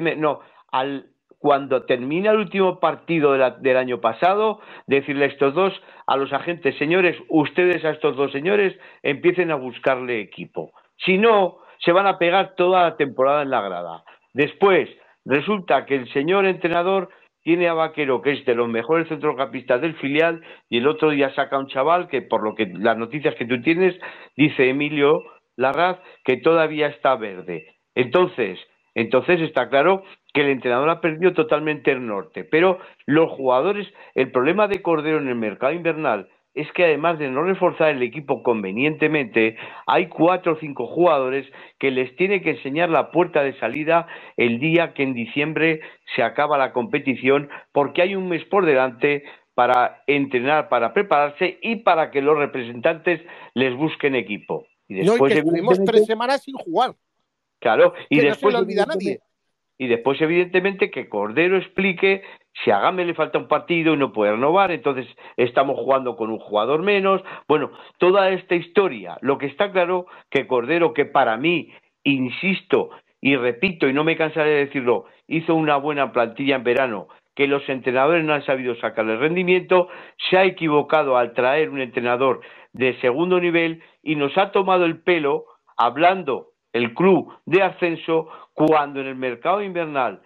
cuando termina el último partido del año pasado, decirle a estos dos, a los agentes, señores, ustedes a estos dos señores empiecen a buscarle equipo. Si no, se van a pegar toda la temporada en la grada. Después, resulta que el señor entrenador tiene a Vaquero, que es de los mejores centrocampistas del filial, y el otro día saca un chaval que, por lo que las noticias que tú tienes, dice Emilio Larraz, que todavía está verde. Entonces está claro que el entrenador ha perdido totalmente el norte. Pero los jugadores, el problema de Cordero en el mercado invernal es que además de no reforzar el equipo convenientemente, hay 4 o 5 jugadores que les tiene que enseñar la puerta de salida el día que en diciembre se acaba la competición, porque hay un mes por delante para entrenar, para prepararse y para que los representantes les busquen equipo. Y que estuvimos 3 semanas sin jugar. Claro, y que después no se le olvida a nadie. Y después, evidentemente, que Cordero explique si a Game le falta un partido y no puede renovar, entonces estamos jugando con un jugador menos. Bueno, toda esta historia. Lo que está claro que Cordero, que para mí, insisto y repito, y no me cansaré de decirlo, hizo una buena plantilla en verano, que los entrenadores no han sabido sacarle rendimiento, se ha equivocado al traer un entrenador de segundo nivel y nos ha tomado el pelo hablando el club de ascenso, cuando en el mercado invernal,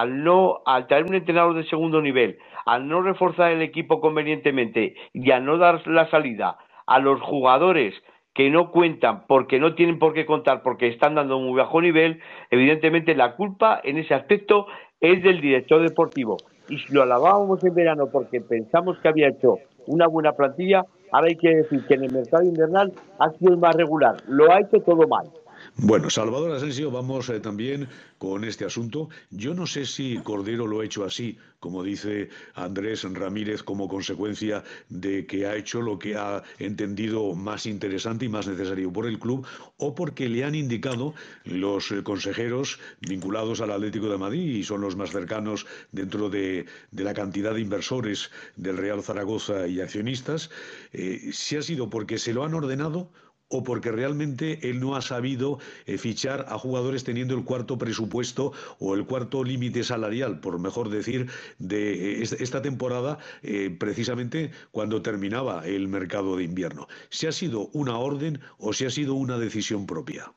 al traer un entrenador de segundo nivel, al no reforzar el equipo convenientemente y a no dar la salida a los jugadores que no cuentan porque no tienen por qué contar porque están dando un muy bajo nivel, evidentemente la culpa en ese aspecto es del director deportivo. Y si lo alabábamos en verano porque pensamos que había hecho una buena plantilla, ahora hay que decir que en el mercado invernal ha sido el más regular, lo ha hecho todo mal. Bueno, Salvador Asensio, vamos también con este asunto. Yo no sé si Cordero lo ha hecho así, como dice Andrés Ramírez, como consecuencia de que ha hecho lo que ha entendido más interesante y más necesario por el club, o porque le han indicado los consejeros vinculados al Atlético de Madrid y son los más cercanos dentro de la cantidad de inversores del Real Zaragoza y accionistas, si ha sido porque se lo han ordenado o porque realmente él no ha sabido fichar a jugadores teniendo el cuarto presupuesto o el cuarto límite salarial, por mejor decir, de esta temporada, precisamente cuando terminaba el mercado de invierno. ¿Si ha sido una orden o si ha sido una decisión propia?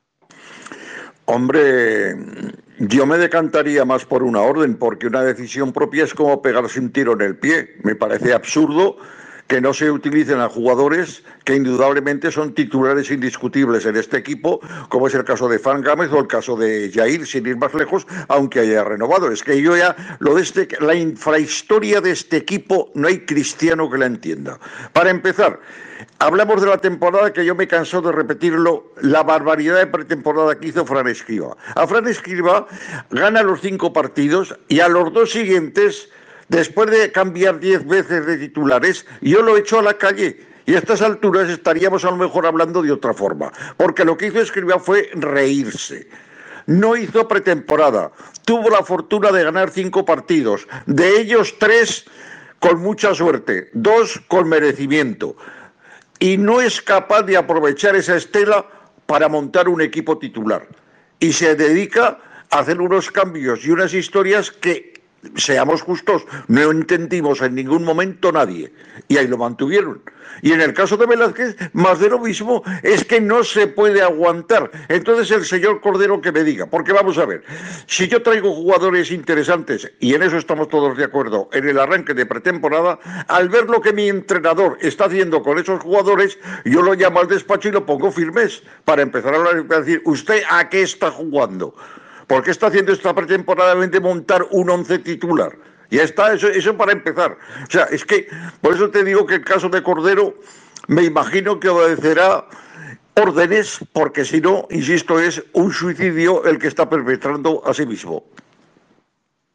Hombre, yo me decantaría más por una orden, porque una decisión propia es como pegarse un tiro en el pie. Me parece absurdo que no se utilicen a jugadores que indudablemente son titulares indiscutibles en este equipo, como es el caso de Fran Gámez o el caso de Jair, sin ir más lejos, aunque haya renovado. Es que yo ya, la infrahistoria de este equipo, no hay cristiano que la entienda. Para empezar, hablamos de la temporada, que yo me canso de repetirlo, la barbaridad de pretemporada que hizo Fran Escribá. A Fran Escribá gana los 5 partidos y a los 2 siguientes, después de cambiar 10 veces de titulares, yo lo echo a la calle. Y a estas alturas estaríamos a lo mejor hablando de otra forma. Porque lo que hizo Escribá fue reírse. No hizo pretemporada. Tuvo la fortuna de ganar 5 partidos. De ellos 3 con mucha suerte. 2 con merecimiento. Y no es capaz de aprovechar esa estela para montar un equipo titular. Y se dedica a hacer unos cambios y unas historias que, seamos justos, no entendimos en ningún momento nadie, y ahí lo mantuvieron. Y en el caso de Velázquez, más de lo mismo, es que no se puede aguantar. Entonces el señor Cordero que me diga, porque vamos a ver, si yo traigo jugadores interesantes, y en eso estamos todos de acuerdo, en el arranque de pretemporada, al ver lo que mi entrenador está haciendo con esos jugadores, yo lo llamo al despacho y lo pongo firmes, para empezar a hablar y decir, ¿usted a qué está jugando? ¿Por qué está haciendo esta pretemporada de montar un 11 titular? Ya está, eso para empezar. O sea, es que, por eso te digo que el caso de Cordero, me imagino que obedecerá órdenes, porque si no, insisto, es un suicidio el que está perpetrando a sí mismo.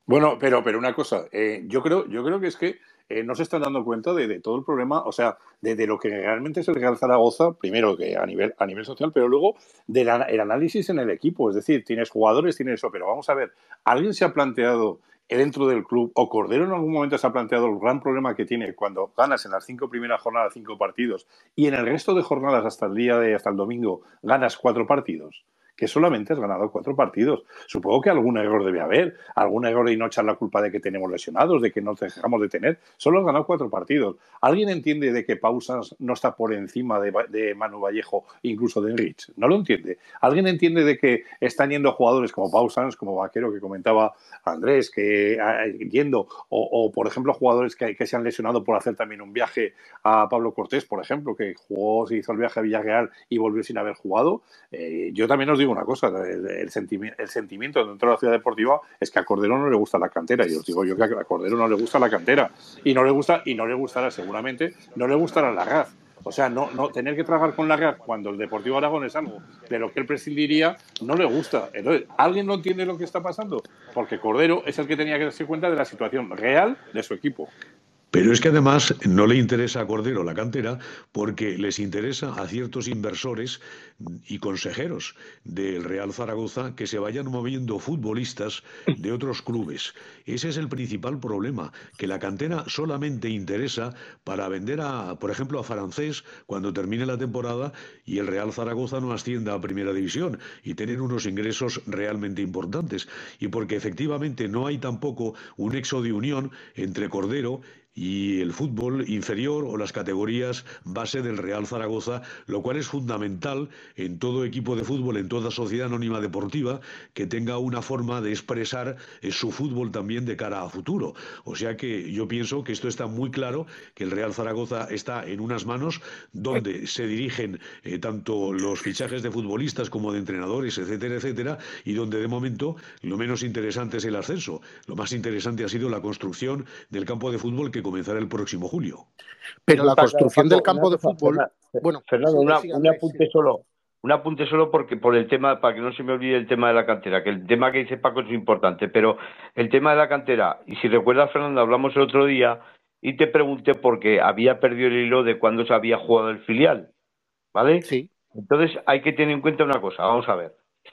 Bueno, pero una cosa, yo creo que es que no se están dando cuenta de todo el problema, o sea, de lo que realmente es el Real Zaragoza, primero que a nivel social, pero luego el análisis en el equipo. Es decir, tienes jugadores, tienes eso, pero vamos a ver, ¿alguien se ha planteado dentro del club, o Cordero en algún momento se ha planteado el gran problema que tiene cuando ganas en las 5 primeras jornadas 5 partidos y en el resto de jornadas hasta el domingo ganas 4 partidos? Que solamente has ganado 4 partidos. Supongo que algún error debe haber, algún error y no echar la culpa de que tenemos lesionados, de que nos dejamos de tener. Solo has ganado 4 partidos. ¿Alguien entiende de que Pausas no está por encima de Manu Vallejo, incluso de Enrich? No lo entiende. ¿Alguien entiende de que están yendo jugadores como Pausas, como Vaquero, que comentaba Andrés, que yendo, o por ejemplo jugadores que se han lesionado por hacer también un viaje a Pablo Cortés, por ejemplo, que se hizo el viaje a Villarreal y volvió sin haber jugado? Yo también os digo una cosa, el sentimiento dentro de la ciudad deportiva es que a Cordero no le gusta la cantera, y os digo yo que a Cordero no le gusta la cantera, y no le gustará seguramente, no le gustará la RAF. O sea, no tener que trabajar con la RAF cuando el Deportivo Aragón es algo de lo que él prescindiría, no le gusta. Entonces, ¿alguien no entiende lo que está pasando? Porque Cordero es el que tenía que darse cuenta de la situación real de su equipo. Pero es que además no le interesa a Cordero la cantera porque les interesa a ciertos inversores y consejeros del Real Zaragoza que se vayan moviendo futbolistas de otros clubes. Ese es el principal problema, que la cantera solamente interesa para vender por ejemplo, a Francés cuando termine la temporada y el Real Zaragoza no ascienda a Primera División y tener unos ingresos realmente importantes. Y porque efectivamente no hay tampoco un nexo de unión entre Cordero y el fútbol inferior o las categorías base del Real Zaragoza, lo cual es fundamental en todo equipo de fútbol, en toda sociedad anónima deportiva, que tenga una forma de expresar su fútbol también de cara a futuro. O sea que yo pienso que esto está muy claro, que el Real Zaragoza está en unas manos donde se dirigen tanto los fichajes de futbolistas como de entrenadores, etcétera, etcétera, y donde de momento lo menos interesante es el ascenso. Lo más interesante ha sido la construcción del campo de fútbol que comenzará el próximo julio. Pero Eso la está claro, construcción Paco. del Una campo de cosa, fútbol, bueno, Fernando, sigue, sigue un Andrés, apunte sigue. solo. Un apunte solo porque por el tema, para que no se me olvide el tema de la cantera, que el tema que dice Paco es importante, pero el tema de la cantera, y si recuerdas, Fernando, hablamos el otro día y te pregunté por qué había perdido el hilo de cuándo se había jugado el filial, ¿vale? Sí, Entonces hay que tener en cuenta una cosa, vamos a ver.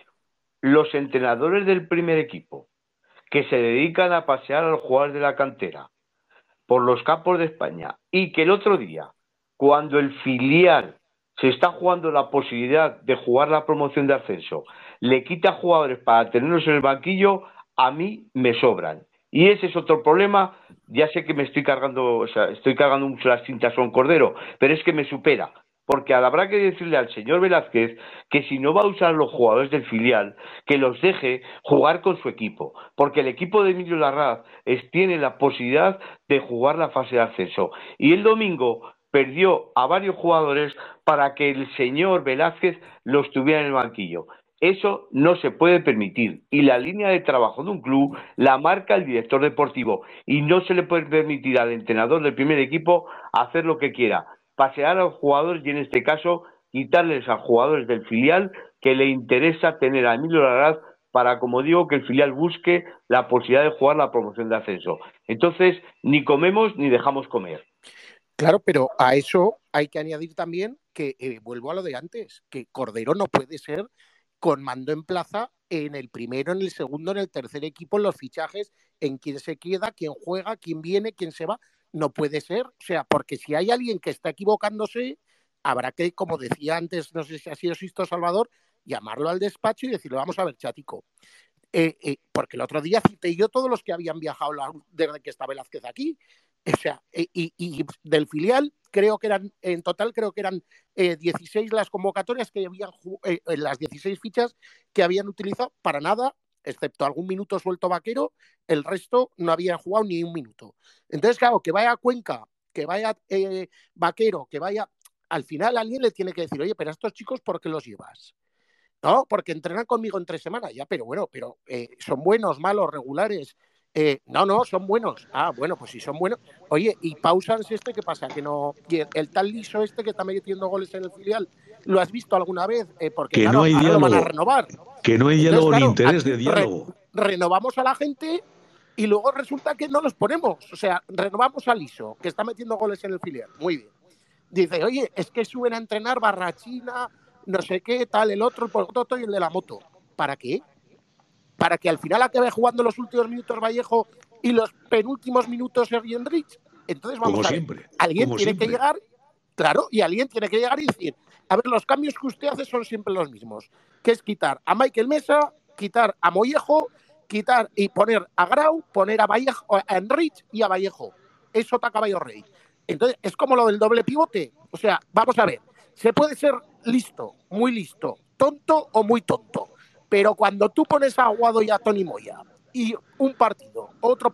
Los entrenadores del primer equipo que se dedican a pasear a los jugadores de la cantera por los campos de España y que el otro día, cuando el filial se está jugando la posibilidad de jugar la promoción de ascenso, le quita jugadores para tenerlos en el banquillo, a mí me sobran. Y ese es otro problema. Ya sé que me estoy cargando, o sea, estoy cargando mucho las cintas con Cordero, pero es que me supera. Porque habrá que decirle al señor Velázquez que si no va a usar los jugadores del filial, que los deje jugar con su equipo. Porque el equipo de Emilio Larraz tiene la posibilidad de jugar la fase de ascenso. Y el domingo perdió a varios jugadores para que el señor Velázquez los tuviera en el banquillo. Eso no se puede permitir. Y la línea de trabajo de un club la marca el director deportivo. Y no se le puede permitir al entrenador del primer equipo hacer lo que quiera. Pasear a los jugadores y, en este caso, quitarles a jugadores del filial que le interesa tener a Emilio Larraz para, como digo, que el filial busque la posibilidad de jugar la promoción de ascenso. Entonces, ni comemos ni dejamos comer. claro, pero a eso hay que añadir también que, vuelvo a lo de antes, que Cordero no puede ser con mando en plaza en el primero, en el segundo, en el tercer equipo, en los fichajes, en quién se queda, quién juega, quién viene, quién se va. No puede ser, o sea, porque si hay alguien que está equivocándose, habrá que, como decía antes, no sé si ha sido Sisto Salvador, llamarlo al despacho y decirle, vamos a ver, chatico, porque el otro día cité yo todos los que habían viajado desde que está Velázquez aquí, o sea, y del filial creo que eran, en total creo que eran 16 las convocatorias que habían, las 16 fichas que habían utilizado para nada, excepto algún minuto suelto Vaquero, el resto no habían jugado ni un minuto. Entonces, claro, que vaya a Cuenca, que vaya Vaquero, que vaya, al final alguien le tiene que decir, oye, pero a estos chicos, ¿por qué los llevas? No, porque entrenan conmigo en 3 semanas, ya, pero bueno, pero son buenos, malos, regulares. No, son buenos. Ah, bueno, pues si son buenos. Oye, ¿y Pausans qué pasa? Que no. Y el tal Liso que está metiendo goles en el filial, ¿lo has visto alguna vez? Porque Que no claro, hay ahora lo van a diálogo, renovar. que no hay Entonces, diálogo ni claro, interés de diálogo. renovamos a la gente y luego resulta que no los ponemos. O sea, renovamos a Liso, que está metiendo goles en el filial. Muy bien. Dice, oye, es que suben a entrenar Barrachina, no sé qué, tal, el otro, el Pototo y el de la moto. ¿Para qué? Para que al final acabe jugando los últimos minutos Vallejo y los penúltimos minutos Sergi Enrich. Entonces, vamos Como a ver, siempre, alguien como tiene siempre. que llegar, claro, y alguien tiene que llegar y decir, a ver, los cambios que usted hace son siempre los mismos, que es quitar a Michael Mesa, quitar a Mollejo, quitar y poner a Grau, poner a Vallejo, a Enrich y a Vallejo. Eso está caballo rey. Entonces, es como lo del doble pivote. O sea, vamos a ver, se puede ser listo, muy listo, tonto o muy tonto. Pero cuando tú pones a Aguado y a Tony Moya y un partido,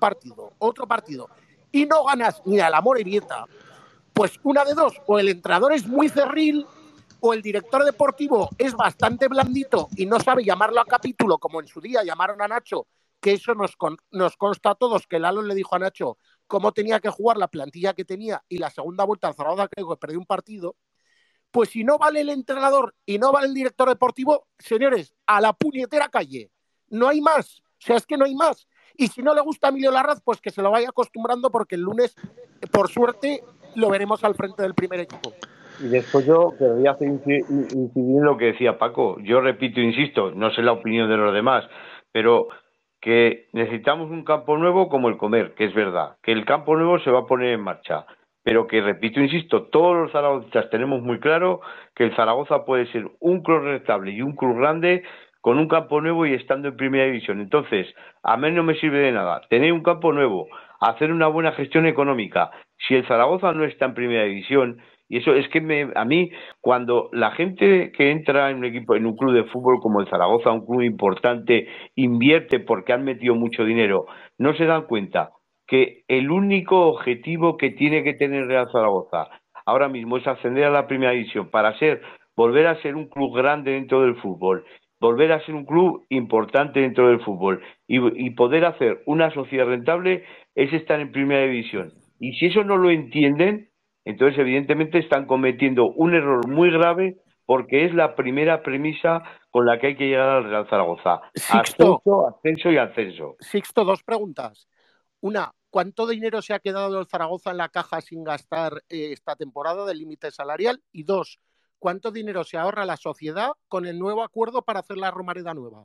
otro partido, y no ganas ni a la Morevieta, pues una de dos, o el entrenador es muy cerril, o el director deportivo es bastante blandito y no sabe llamarlo a capítulo, como en su día llamaron a Nacho, que eso nos consta a todos, que Lalo le dijo a Nacho cómo tenía que jugar la plantilla que tenía, y la segunda vuelta al Zaragoza creo que perdió un partido. Pues si no vale el entrenador y no vale el director deportivo, señores, a la puñetera calle. No hay más. O sea, es que no hay más. Y si no le gusta a Emilio Larraz, pues que se lo vaya acostumbrando, porque el lunes, por suerte, lo veremos al frente del primer equipo. Y después yo querría incidir en lo que decía Paco. Yo repito, insisto, no sé la opinión de los demás, pero que necesitamos un campo nuevo como el Comer, que es verdad, que el campo nuevo se va a poner en marcha, pero que, repito, insisto, todos los zaragozistas tenemos muy claro que el Zaragoza puede ser un club rentable y un club grande con un campo nuevo y estando en primera división. Entonces, a mí no me sirve de nada tener un campo nuevo, hacer una buena gestión económica. Si el Zaragoza no está en primera división, y eso es que a mí, cuando la gente que entra en un equipo, en un club de fútbol como el Zaragoza, un club importante, invierte porque han metido mucho dinero, no se dan cuenta que el único objetivo que tiene que tener Real Zaragoza ahora mismo es ascender a la primera división para volver a ser un club grande dentro del fútbol, volver a ser un club importante dentro del fútbol y poder hacer una sociedad rentable es estar en primera división. Y si eso no lo entienden, entonces evidentemente están cometiendo un error muy grave, porque es la primera premisa con la que hay que llegar al Real Zaragoza. Sixto, Ascenso y ascenso. Sixto, dos preguntas. Una, ¿cuánto dinero se ha quedado el Zaragoza en la caja sin gastar esta temporada del límite salarial? Y dos, ¿cuánto dinero se ahorra la sociedad con el nuevo acuerdo para hacer la Romareda nueva?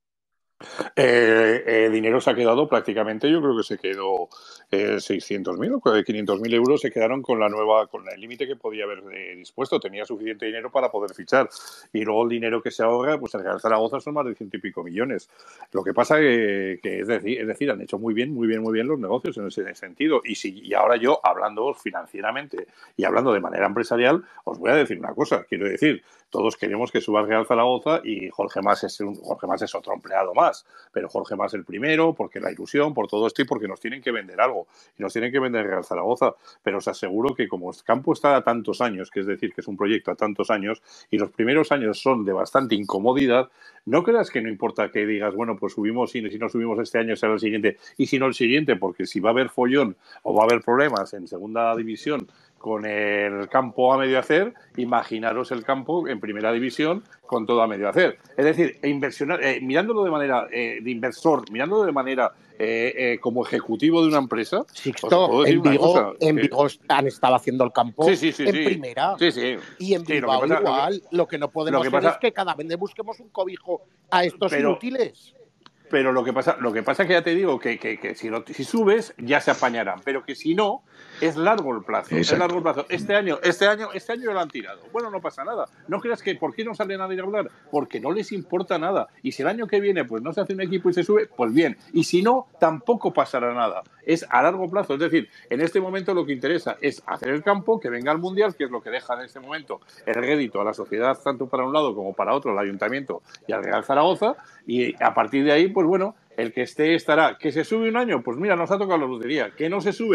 Dinero se ha quedado prácticamente, yo creo que se quedó 600.000 o 500.000 euros se quedaron con el límite que podía haber dispuesto. Tenía suficiente dinero para poder fichar. Y luego el dinero que se ahorra, pues el Real Zaragoza son más de 100 y pico millones. Lo que pasa que es decir, han hecho muy bien los negocios en ese sentido. Y ahora yo, hablando financieramente y hablando de manera empresarial, os voy a decir una cosa. Quiero decir, todos queremos que suba el Real Zaragoza y Jorge Mas es otro empleado más, pero Jorge Mas el primero, porque la ilusión, por todo esto y porque nos tienen que vender algo y nos tienen que vender Real Zaragoza. Pero os aseguro que como el campo está a tantos años, que es decir, que es un proyecto a tantos años y los primeros años son de bastante incomodidad, no creas que no importa que digas, bueno, pues subimos y si no subimos este año será el siguiente y si no el siguiente, porque si va a haber follón o va a haber problemas en segunda división con el campo a medio hacer, imaginaros el campo en primera división con todo a medio hacer. Es decir, mirándolo de manera de inversor, mirándolo de manera como ejecutivo de una empresa, Sixto, en Vigo han estado haciendo el campo en primera. Sí. Y en Bilbao igual. Lo que no podemos hacer es que cada vez le busquemos un cobijo a estos inútiles. Pero lo que pasa es que ya te digo que si subes ya se apañarán, pero que si no, es largo el plazo. Exacto. Es largo el plazo. Este año lo han tirado. Bueno, no pasa nada. No creas que ¿por qué no sale nadie a hablar? Porque no les importa nada. Y si el año que viene pues no se hace un equipo y se sube, pues bien. Y si no, tampoco pasará nada. Es a largo plazo. Es decir, en este momento lo que interesa es hacer el campo, que venga el Mundial, que es lo que deja en este momento el rédito a la sociedad, tanto para un lado como para otro, el Ayuntamiento y al Real Zaragoza. Y a partir de ahí, pues bueno, el que estará. ¿Que se sube un año? Pues mira, nos ha tocado la lotería. ¿Que no se sube?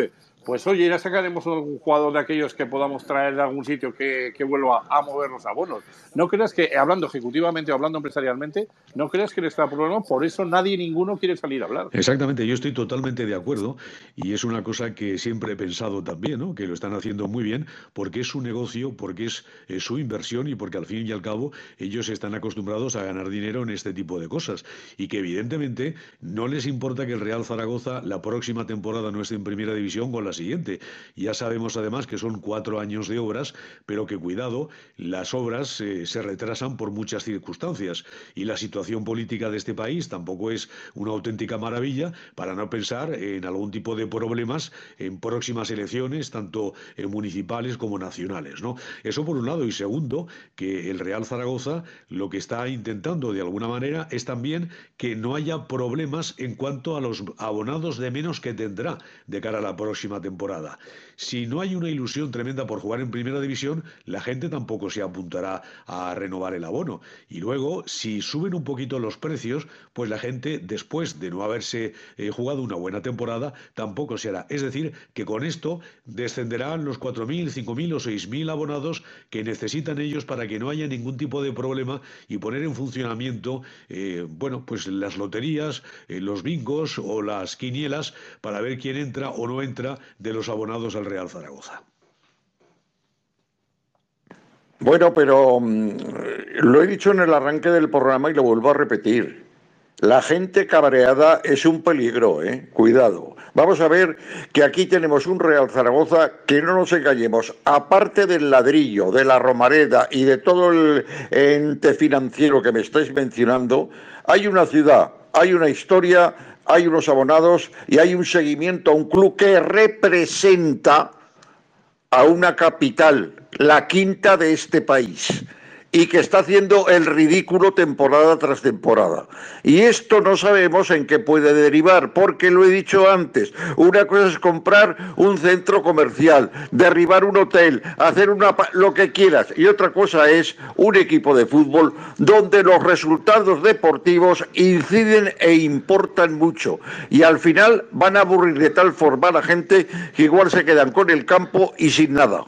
pues oye, ya sacaremos algún jugador de aquellos que podamos traer de algún sitio que vuelva a mover los abonos. No creas que, hablando ejecutivamente o hablando empresarialmente, no creas que le está problema, por eso ninguno quiere salir a hablar. Exactamente, yo estoy totalmente de acuerdo y es una cosa que siempre he pensado también, ¿no? Que lo están haciendo muy bien porque es su negocio, porque es su inversión y porque al fin y al cabo ellos están acostumbrados a ganar dinero en este tipo de cosas y que evidentemente no les importa que el Real Zaragoza la próxima temporada no esté en primera división con la siguiente. Ya sabemos además que son 4 años de obras, pero que cuidado, las obras se retrasan por muchas circunstancias y la situación política de este país tampoco es una auténtica maravilla para no pensar en algún tipo de problemas en próximas elecciones, tanto municipales como nacionales, ¿no? Eso por un lado. Y segundo, que el Real Zaragoza lo que está intentando de alguna manera es también que no haya problemas en cuanto a los abonados de menos que tendrá de cara a la próxima temporada. Si no hay una ilusión tremenda por jugar en primera división, la gente tampoco se apuntará a renovar el abono. Y luego, si suben un poquito los precios, pues la gente, después de no haberse jugado una buena temporada, tampoco se hará. Es decir, que con esto descenderán los 4.000, 5.000 o 6.000 abonados que necesitan ellos para que no haya ningún tipo de problema y poner en funcionamiento, bueno, pues las loterías, los bingos o las quinielas para ver quién entra o no entra de los abonados al Real Zaragoza. Bueno, pero lo he dicho en el arranque del programa y lo vuelvo a repetir. La gente cabreada es un peligro, ¿eh? Cuidado. Vamos a ver que aquí tenemos un Real Zaragoza que no nos engañemos, aparte del ladrillo, de la Romareda y de todo el ente financiero que me estáis mencionando, hay una ciudad, hay una historia, hay unos abonados y hay un seguimiento a un club que representa a una capital, la quinta de este país, y que está haciendo el ridículo temporada tras temporada. Y esto no sabemos en qué puede derivar, porque lo he dicho antes, una cosa es comprar un centro comercial, derribar un hotel, hacer lo que quieras, y otra cosa es un equipo de fútbol donde los resultados deportivos inciden e importan mucho, y al final van a aburrir de tal forma a la gente que igual se quedan con el campo y sin nada.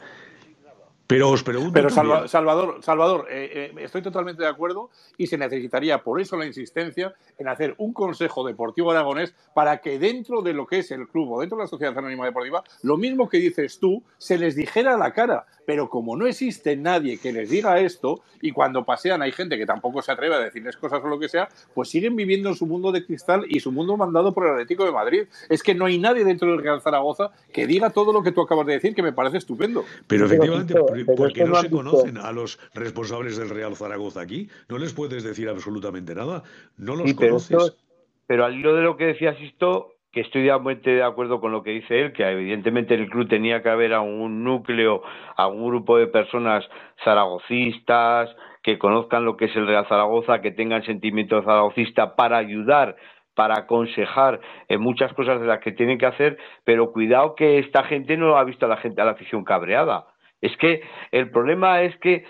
Pero os pregunto Pero también... Salvador, estoy totalmente de acuerdo y se necesitaría por eso la insistencia en hacer un Consejo Deportivo Aragonés para que dentro de lo que es el club o dentro de la Sociedad Anónima Deportiva, lo mismo que dices tú, se les dijera a la cara. Pero como no existe nadie que les diga esto y cuando pasean hay gente que tampoco se atreve a decirles cosas o lo que sea, pues siguen viviendo en su mundo de cristal y su mundo mandado por el Atlético de Madrid. Es que no hay nadie dentro del Real Zaragoza que diga todo lo que tú acabas de decir, que me parece estupendo. Pero efectivamente, porque no se conocen a los responsables del Real Zaragoza aquí, no les puedes decir absolutamente nada, no los conoces. Pero al hilo de lo que decía Sisto, que estoy totalmente de acuerdo con lo que dice él, que evidentemente en el club tenía que haber un núcleo, algún grupo de personas zaragocistas, que conozcan lo que es el Real Zaragoza, que tengan sentimiento zaragocista para ayudar, para aconsejar en muchas cosas de las que tienen que hacer, pero cuidado que esta gente no ha visto a la afición cabreada. Es que el problema es que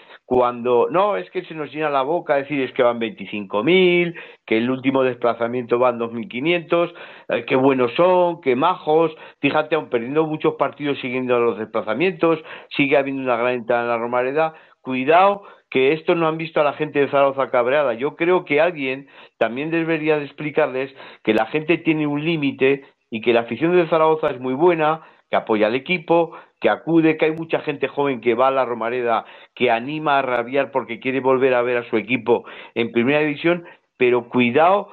es que se nos llena la boca decir es que van 25.000, que el último desplazamiento van 2.500, qué buenos son, qué majos, fíjate, aun perdiendo muchos partidos siguiendo los desplazamientos, sigue habiendo una gran entrada en la Romareda, cuidado que esto no han visto a la gente de Zaragoza cabreada. Yo creo que alguien también debería de explicarles que la gente tiene un límite y que la afición de Zaragoza es muy buena, que apoya al equipo, que acude, que hay mucha gente joven que va a la Romareda, que anima a rabiar porque quiere volver a ver a su equipo en primera división, pero cuidado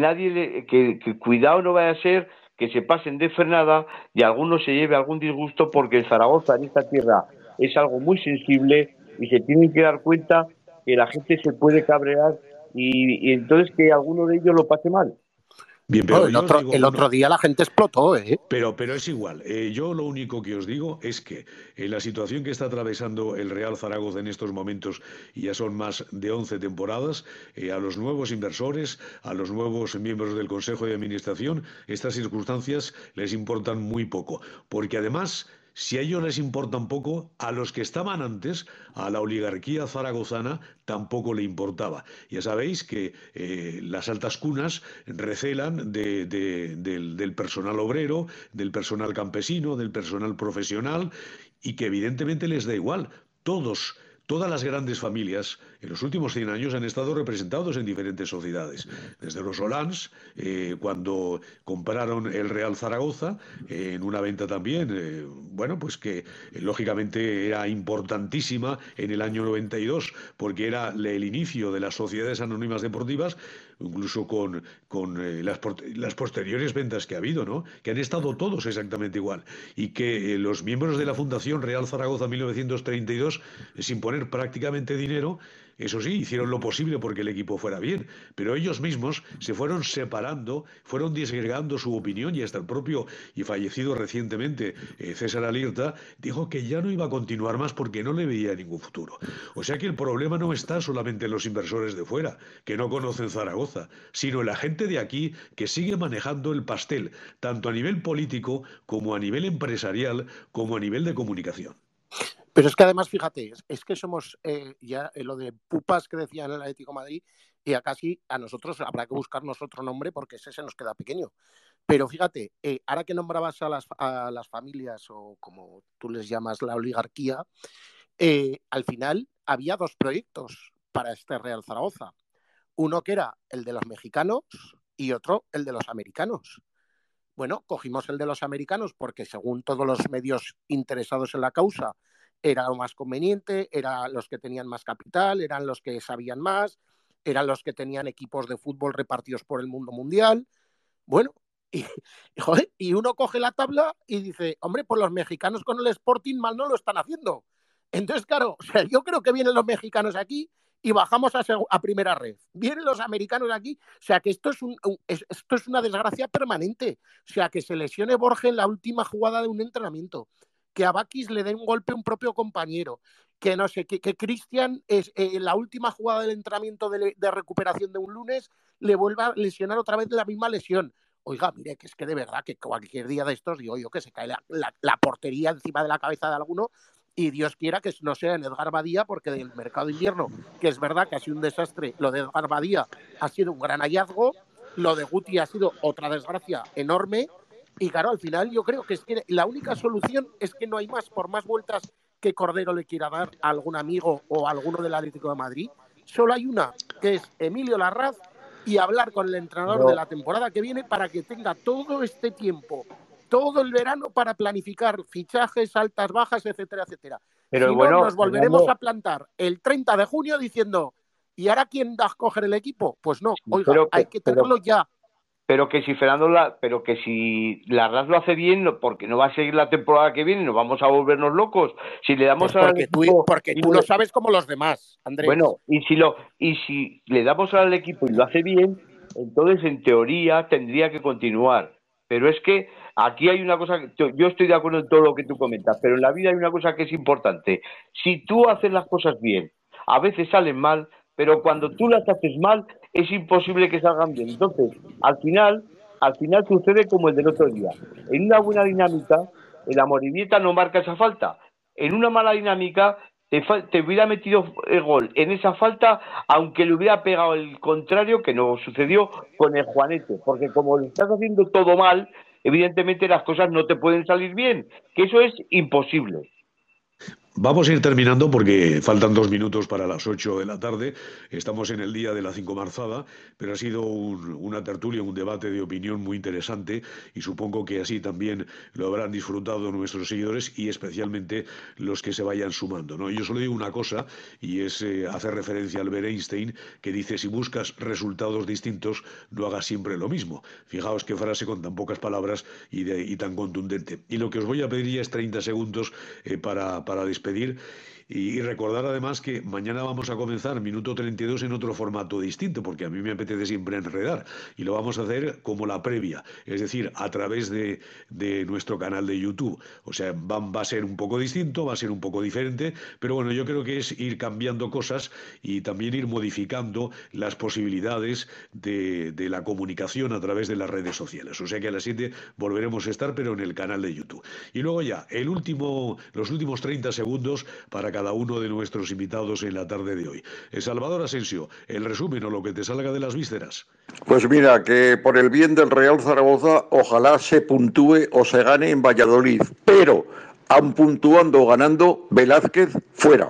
que cuidado no vaya a ser que se pasen de frenada y alguno se lleve algún disgusto porque el Zaragoza en esta tierra es algo muy sensible y se tienen que dar cuenta que la gente se puede cabrear y entonces que alguno de ellos lo pase mal. Bien, pero el otro día la gente explotó, ¿eh? Pero es igual. Yo lo único que os digo es que en la situación que está atravesando el Real Zaragoza en estos momentos, y ya son más de 11 temporadas, a los nuevos inversores, a los nuevos miembros del Consejo de Administración, estas circunstancias les importan muy poco. Porque además, si a ellos les importa un poco, a los que estaban antes, a la oligarquía zaragozana, tampoco le importaba. Ya sabéis que las altas cunas recelan del personal obrero, del personal campesino, del personal profesional, y que evidentemente les da igual. Todos, todas las grandes familias en los últimos 100 años han estado representados en diferentes sociedades. Desde los Hollands, cuando compraron el Real Zaragoza, en una venta también, bueno, pues que lógicamente era importantísima en el año 92, porque era el inicio de las sociedades anónimas deportivas, incluso con las posteriores ventas que ha habido, ¿no? Que han estado todos exactamente igual. Y que los miembros de la Fundación Real Zaragoza 1932, sin poner prácticamente dinero, eso sí, hicieron lo posible porque el equipo fuera bien, pero ellos mismos se fueron separando, fueron disgregando su opinión, y hasta el propio y fallecido recientemente César Alierta dijo que ya no iba a continuar más porque no le veía ningún futuro. O sea que el problema no está solamente en los inversores de fuera, que no conocen Zaragoza, sino en la gente de aquí que sigue manejando el pastel, tanto a nivel político como a nivel empresarial, como a nivel de comunicación. Pero es que además, fíjate, es que somos ya lo de pupas que decían en el Atlético de Madrid, y a casi a nosotros habrá que buscarnos otro nombre porque ese se nos queda pequeño. Pero fíjate, ahora que nombrabas a las familias, o como tú les llamas, la oligarquía, al final había dos proyectos para este Real Zaragoza. Uno que era el de los mexicanos y otro el de los americanos. Bueno, cogimos el de los americanos porque, según todos los medios interesados en la causa, era lo más conveniente, eran los que tenían más capital, eran los que sabían más, eran los que tenían equipos de fútbol repartidos por el mundo mundial. Bueno, y uno coge la tabla y dice, hombre, pues los mexicanos con el Sporting mal no lo están haciendo. Entonces, claro, o sea, yo creo que vienen los mexicanos aquí y bajamos a primera red. Vienen los americanos aquí, o sea, que esto es una desgracia permanente. O sea, que se lesione Borja en la última jugada de un entrenamiento, que a Bakis le dé un golpe a un propio compañero, que no sé, que Cristian en la última jugada del entrenamiento de recuperación de un lunes le vuelva a lesionar otra vez la misma lesión. Oiga, mire, que es que de verdad que cualquier día de estos, digo yo, que se cae la portería encima de la cabeza de alguno, y Dios quiera que no sea en Edgar Badía, porque del mercado de invierno, que es verdad que ha sido un desastre, lo de Edgar Badía ha sido un gran hallazgo, lo de Guti ha sido otra desgracia enorme, y claro, al final yo creo que es que la única solución es que no hay más, por más vueltas que Cordero le quiera dar a algún amigo o a alguno del Atlético de Madrid, solo hay una, que es Emilio Larraz, y hablar con el entrenador de la temporada que viene para que tenga todo este tiempo, todo el verano, para planificar fichajes, altas, bajas, etcétera, etcétera. Pero Si no, bueno, nos volveremos Fernando, a plantar el 30 de junio diciendo, ¿y ahora quién va a coger el equipo? Pues no, oiga, pero, hay que tenerlo ya. pero que si pero que si la RAS lo hace bien, porque no va a seguir la temporada que viene, nos vamos a volvernos locos. Si le damos Pues al equipo porque tú lo sabes como los demás, Andrés. bueno, y si le damos al equipo y lo hace bien, entonces en teoría tendría que continuar. Pero es que aquí hay una cosa, yo estoy de acuerdo en todo lo que tú comentas, pero en la vida hay una cosa que es importante. Si tú haces las cosas bien, a veces salen mal, pero cuando tú las haces mal, es imposible que salgan bien. Entonces, al final sucede como el del otro día. En una buena dinámica, el Amorebieta no marca esa falta. En una mala dinámica, te hubiera metido el gol en esa falta, aunque le hubiera pegado el contrario, que no sucedió con el Juanete, porque como lo estás haciendo todo mal, evidentemente las cosas no te pueden salir bien, que eso es imposible. Vamos a ir terminando porque faltan 2 minutos para las 8 de la tarde. Estamos en el día de la cincomarzada, pero ha sido una tertulia, un debate de opinión muy interesante, y supongo que así también lo habrán disfrutado nuestros seguidores y especialmente los que se vayan sumando, ¿no? Yo solo digo una cosa, y es hacer referencia a Albert Einstein, que dice: si buscas resultados distintos, no hagas siempre lo mismo. Fijaos qué frase con tan pocas palabras y tan contundente. Y lo que os voy a pedir ya es 30 segundos para despedir. Y recordar además que mañana vamos a comenzar minuto 32 en otro formato distinto, porque a mí me apetece siempre enredar, y lo vamos a hacer como la previa, es decir, a través de nuestro canal de YouTube. O sea, va a ser un poco distinto, va a ser un poco diferente, pero bueno, yo creo que es ir cambiando cosas y también ir modificando las posibilidades de la comunicación a través de las redes sociales. O sea que a las 7 volveremos a estar, pero en el canal de YouTube. Y luego ya, los últimos 30 segundos para cada uno de nuestros invitados en la tarde de hoy. Salvador Asensio, el resumen o lo que te salga de las vísceras. Pues mira, que por el bien del Real Zaragoza, ojalá se puntúe o se gane en Valladolid, pero aun puntuando o ganando, Velázquez fuera.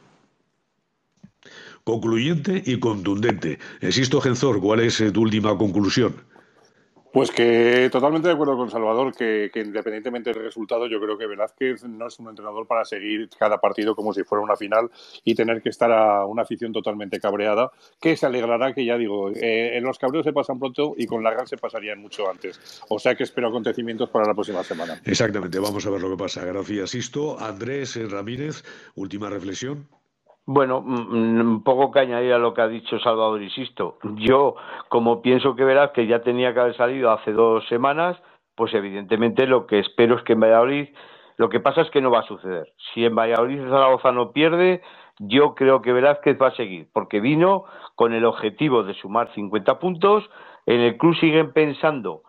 Concluyente y contundente. Sisto Genzor, ¿cuál es tu última conclusión? Pues que totalmente de acuerdo con Salvador, que independientemente del resultado, yo creo que Velázquez no es un entrenador para seguir cada partido como si fuera una final y tener que estar a una afición totalmente cabreada, que se alegrará, que ya digo, los cabreos se pasan pronto y con la Real se pasarían mucho antes. O sea que espero acontecimientos para la próxima semana. Exactamente, vamos a ver lo que pasa. Gracias, Sisto. Andrés Ramírez, última reflexión. Bueno, poco que añadir a lo que ha dicho Salvador y Sisto. Yo, como pienso que verás que ya tenía que haber salido hace 2 semanas, pues evidentemente lo que espero es que en Valladolid, lo que pasa es que no va a suceder. Si en Valladolid Zaragoza no pierde, yo creo que Velázquez va a seguir, porque vino con el objetivo de sumar 50 puntos. En el club siguen pensando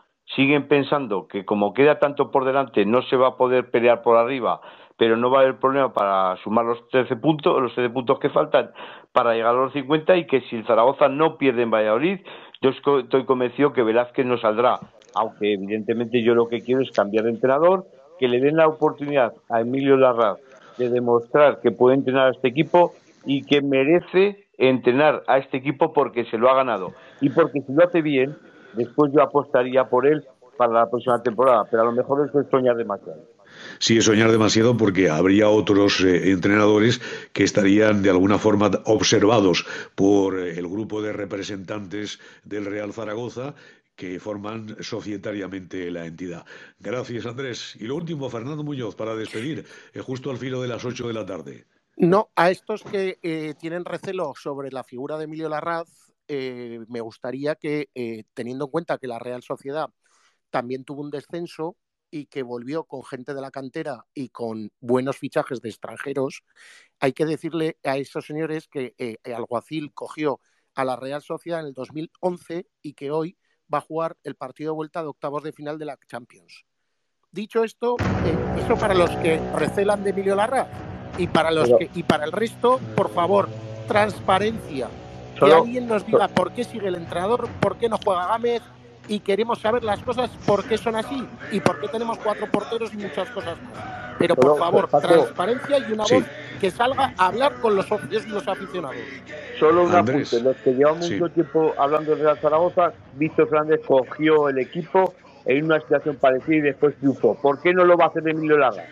que como queda tanto por delante no se va a poder pelear por arriba, pero no va a haber problema para sumar los 13 puntos que faltan para llegar a los 50, y que si el Zaragoza no pierde en Valladolid, yo estoy convencido que Velázquez no saldrá, aunque evidentemente yo lo que quiero es cambiar de entrenador, que le den la oportunidad a Emilio Larraz de demostrar que puede entrenar a este equipo y que merece entrenar a este equipo porque se lo ha ganado, y porque si lo hace bien, después yo apostaría por él para la próxima temporada, pero a lo mejor eso es soñar demasiado. Sí, es soñar demasiado porque habría otros entrenadores que estarían de alguna forma observados por el grupo de representantes del Real Zaragoza que forman societariamente la entidad. Gracias, Andrés. Y lo último, Fernando Muñoz, para despedir, justo al filo de las 8 de la tarde. No, a estos que tienen recelo sobre la figura de Emilio Larraz, me gustaría que, teniendo en cuenta que la Real Sociedad también tuvo un descenso y que volvió con gente de la cantera y con buenos fichajes de extranjeros, hay que decirle a esos señores que Alguacil cogió a la Real Sociedad en el 2011 y que hoy va a jugar el partido de vuelta de octavos de final de la Champions. Dicho esto, eso para los que recelan de Emilio Larraz, y para el resto, por favor, transparencia. Que alguien nos diga por qué sigue el entrenador, por qué no juega Gámez, y queremos saber las cosas por qué son así y por qué tenemos 4 porteros y muchas cosas más. Pero por favor, transparencia y una voz que salga a hablar con los socios y los aficionados. Solo un apunte, los que llevamos mucho tiempo hablando del Real Zaragoza, Víctor Fernández cogió el equipo en una situación parecida y después triunfó. ¿Por qué no lo va a hacer Emilio Larraz?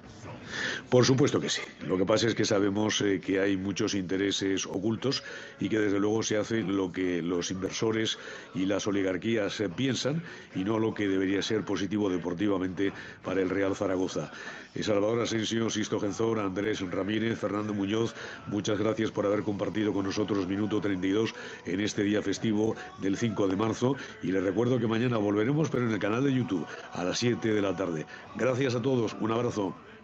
Por supuesto que sí. Lo que pasa es que sabemos que hay muchos intereses ocultos y que desde luego se hace lo que los inversores y las oligarquías piensan y no lo que debería ser positivo deportivamente para el Real Zaragoza. Salvador Asensio, Sisto Genzor, Andrés Ramírez, Fernando Muñoz, muchas gracias por haber compartido con nosotros Minuto 32 en este día festivo del 5 de marzo, y les recuerdo que mañana volveremos, pero en el canal de YouTube a las 7 de la tarde. Gracias a todos, un abrazo.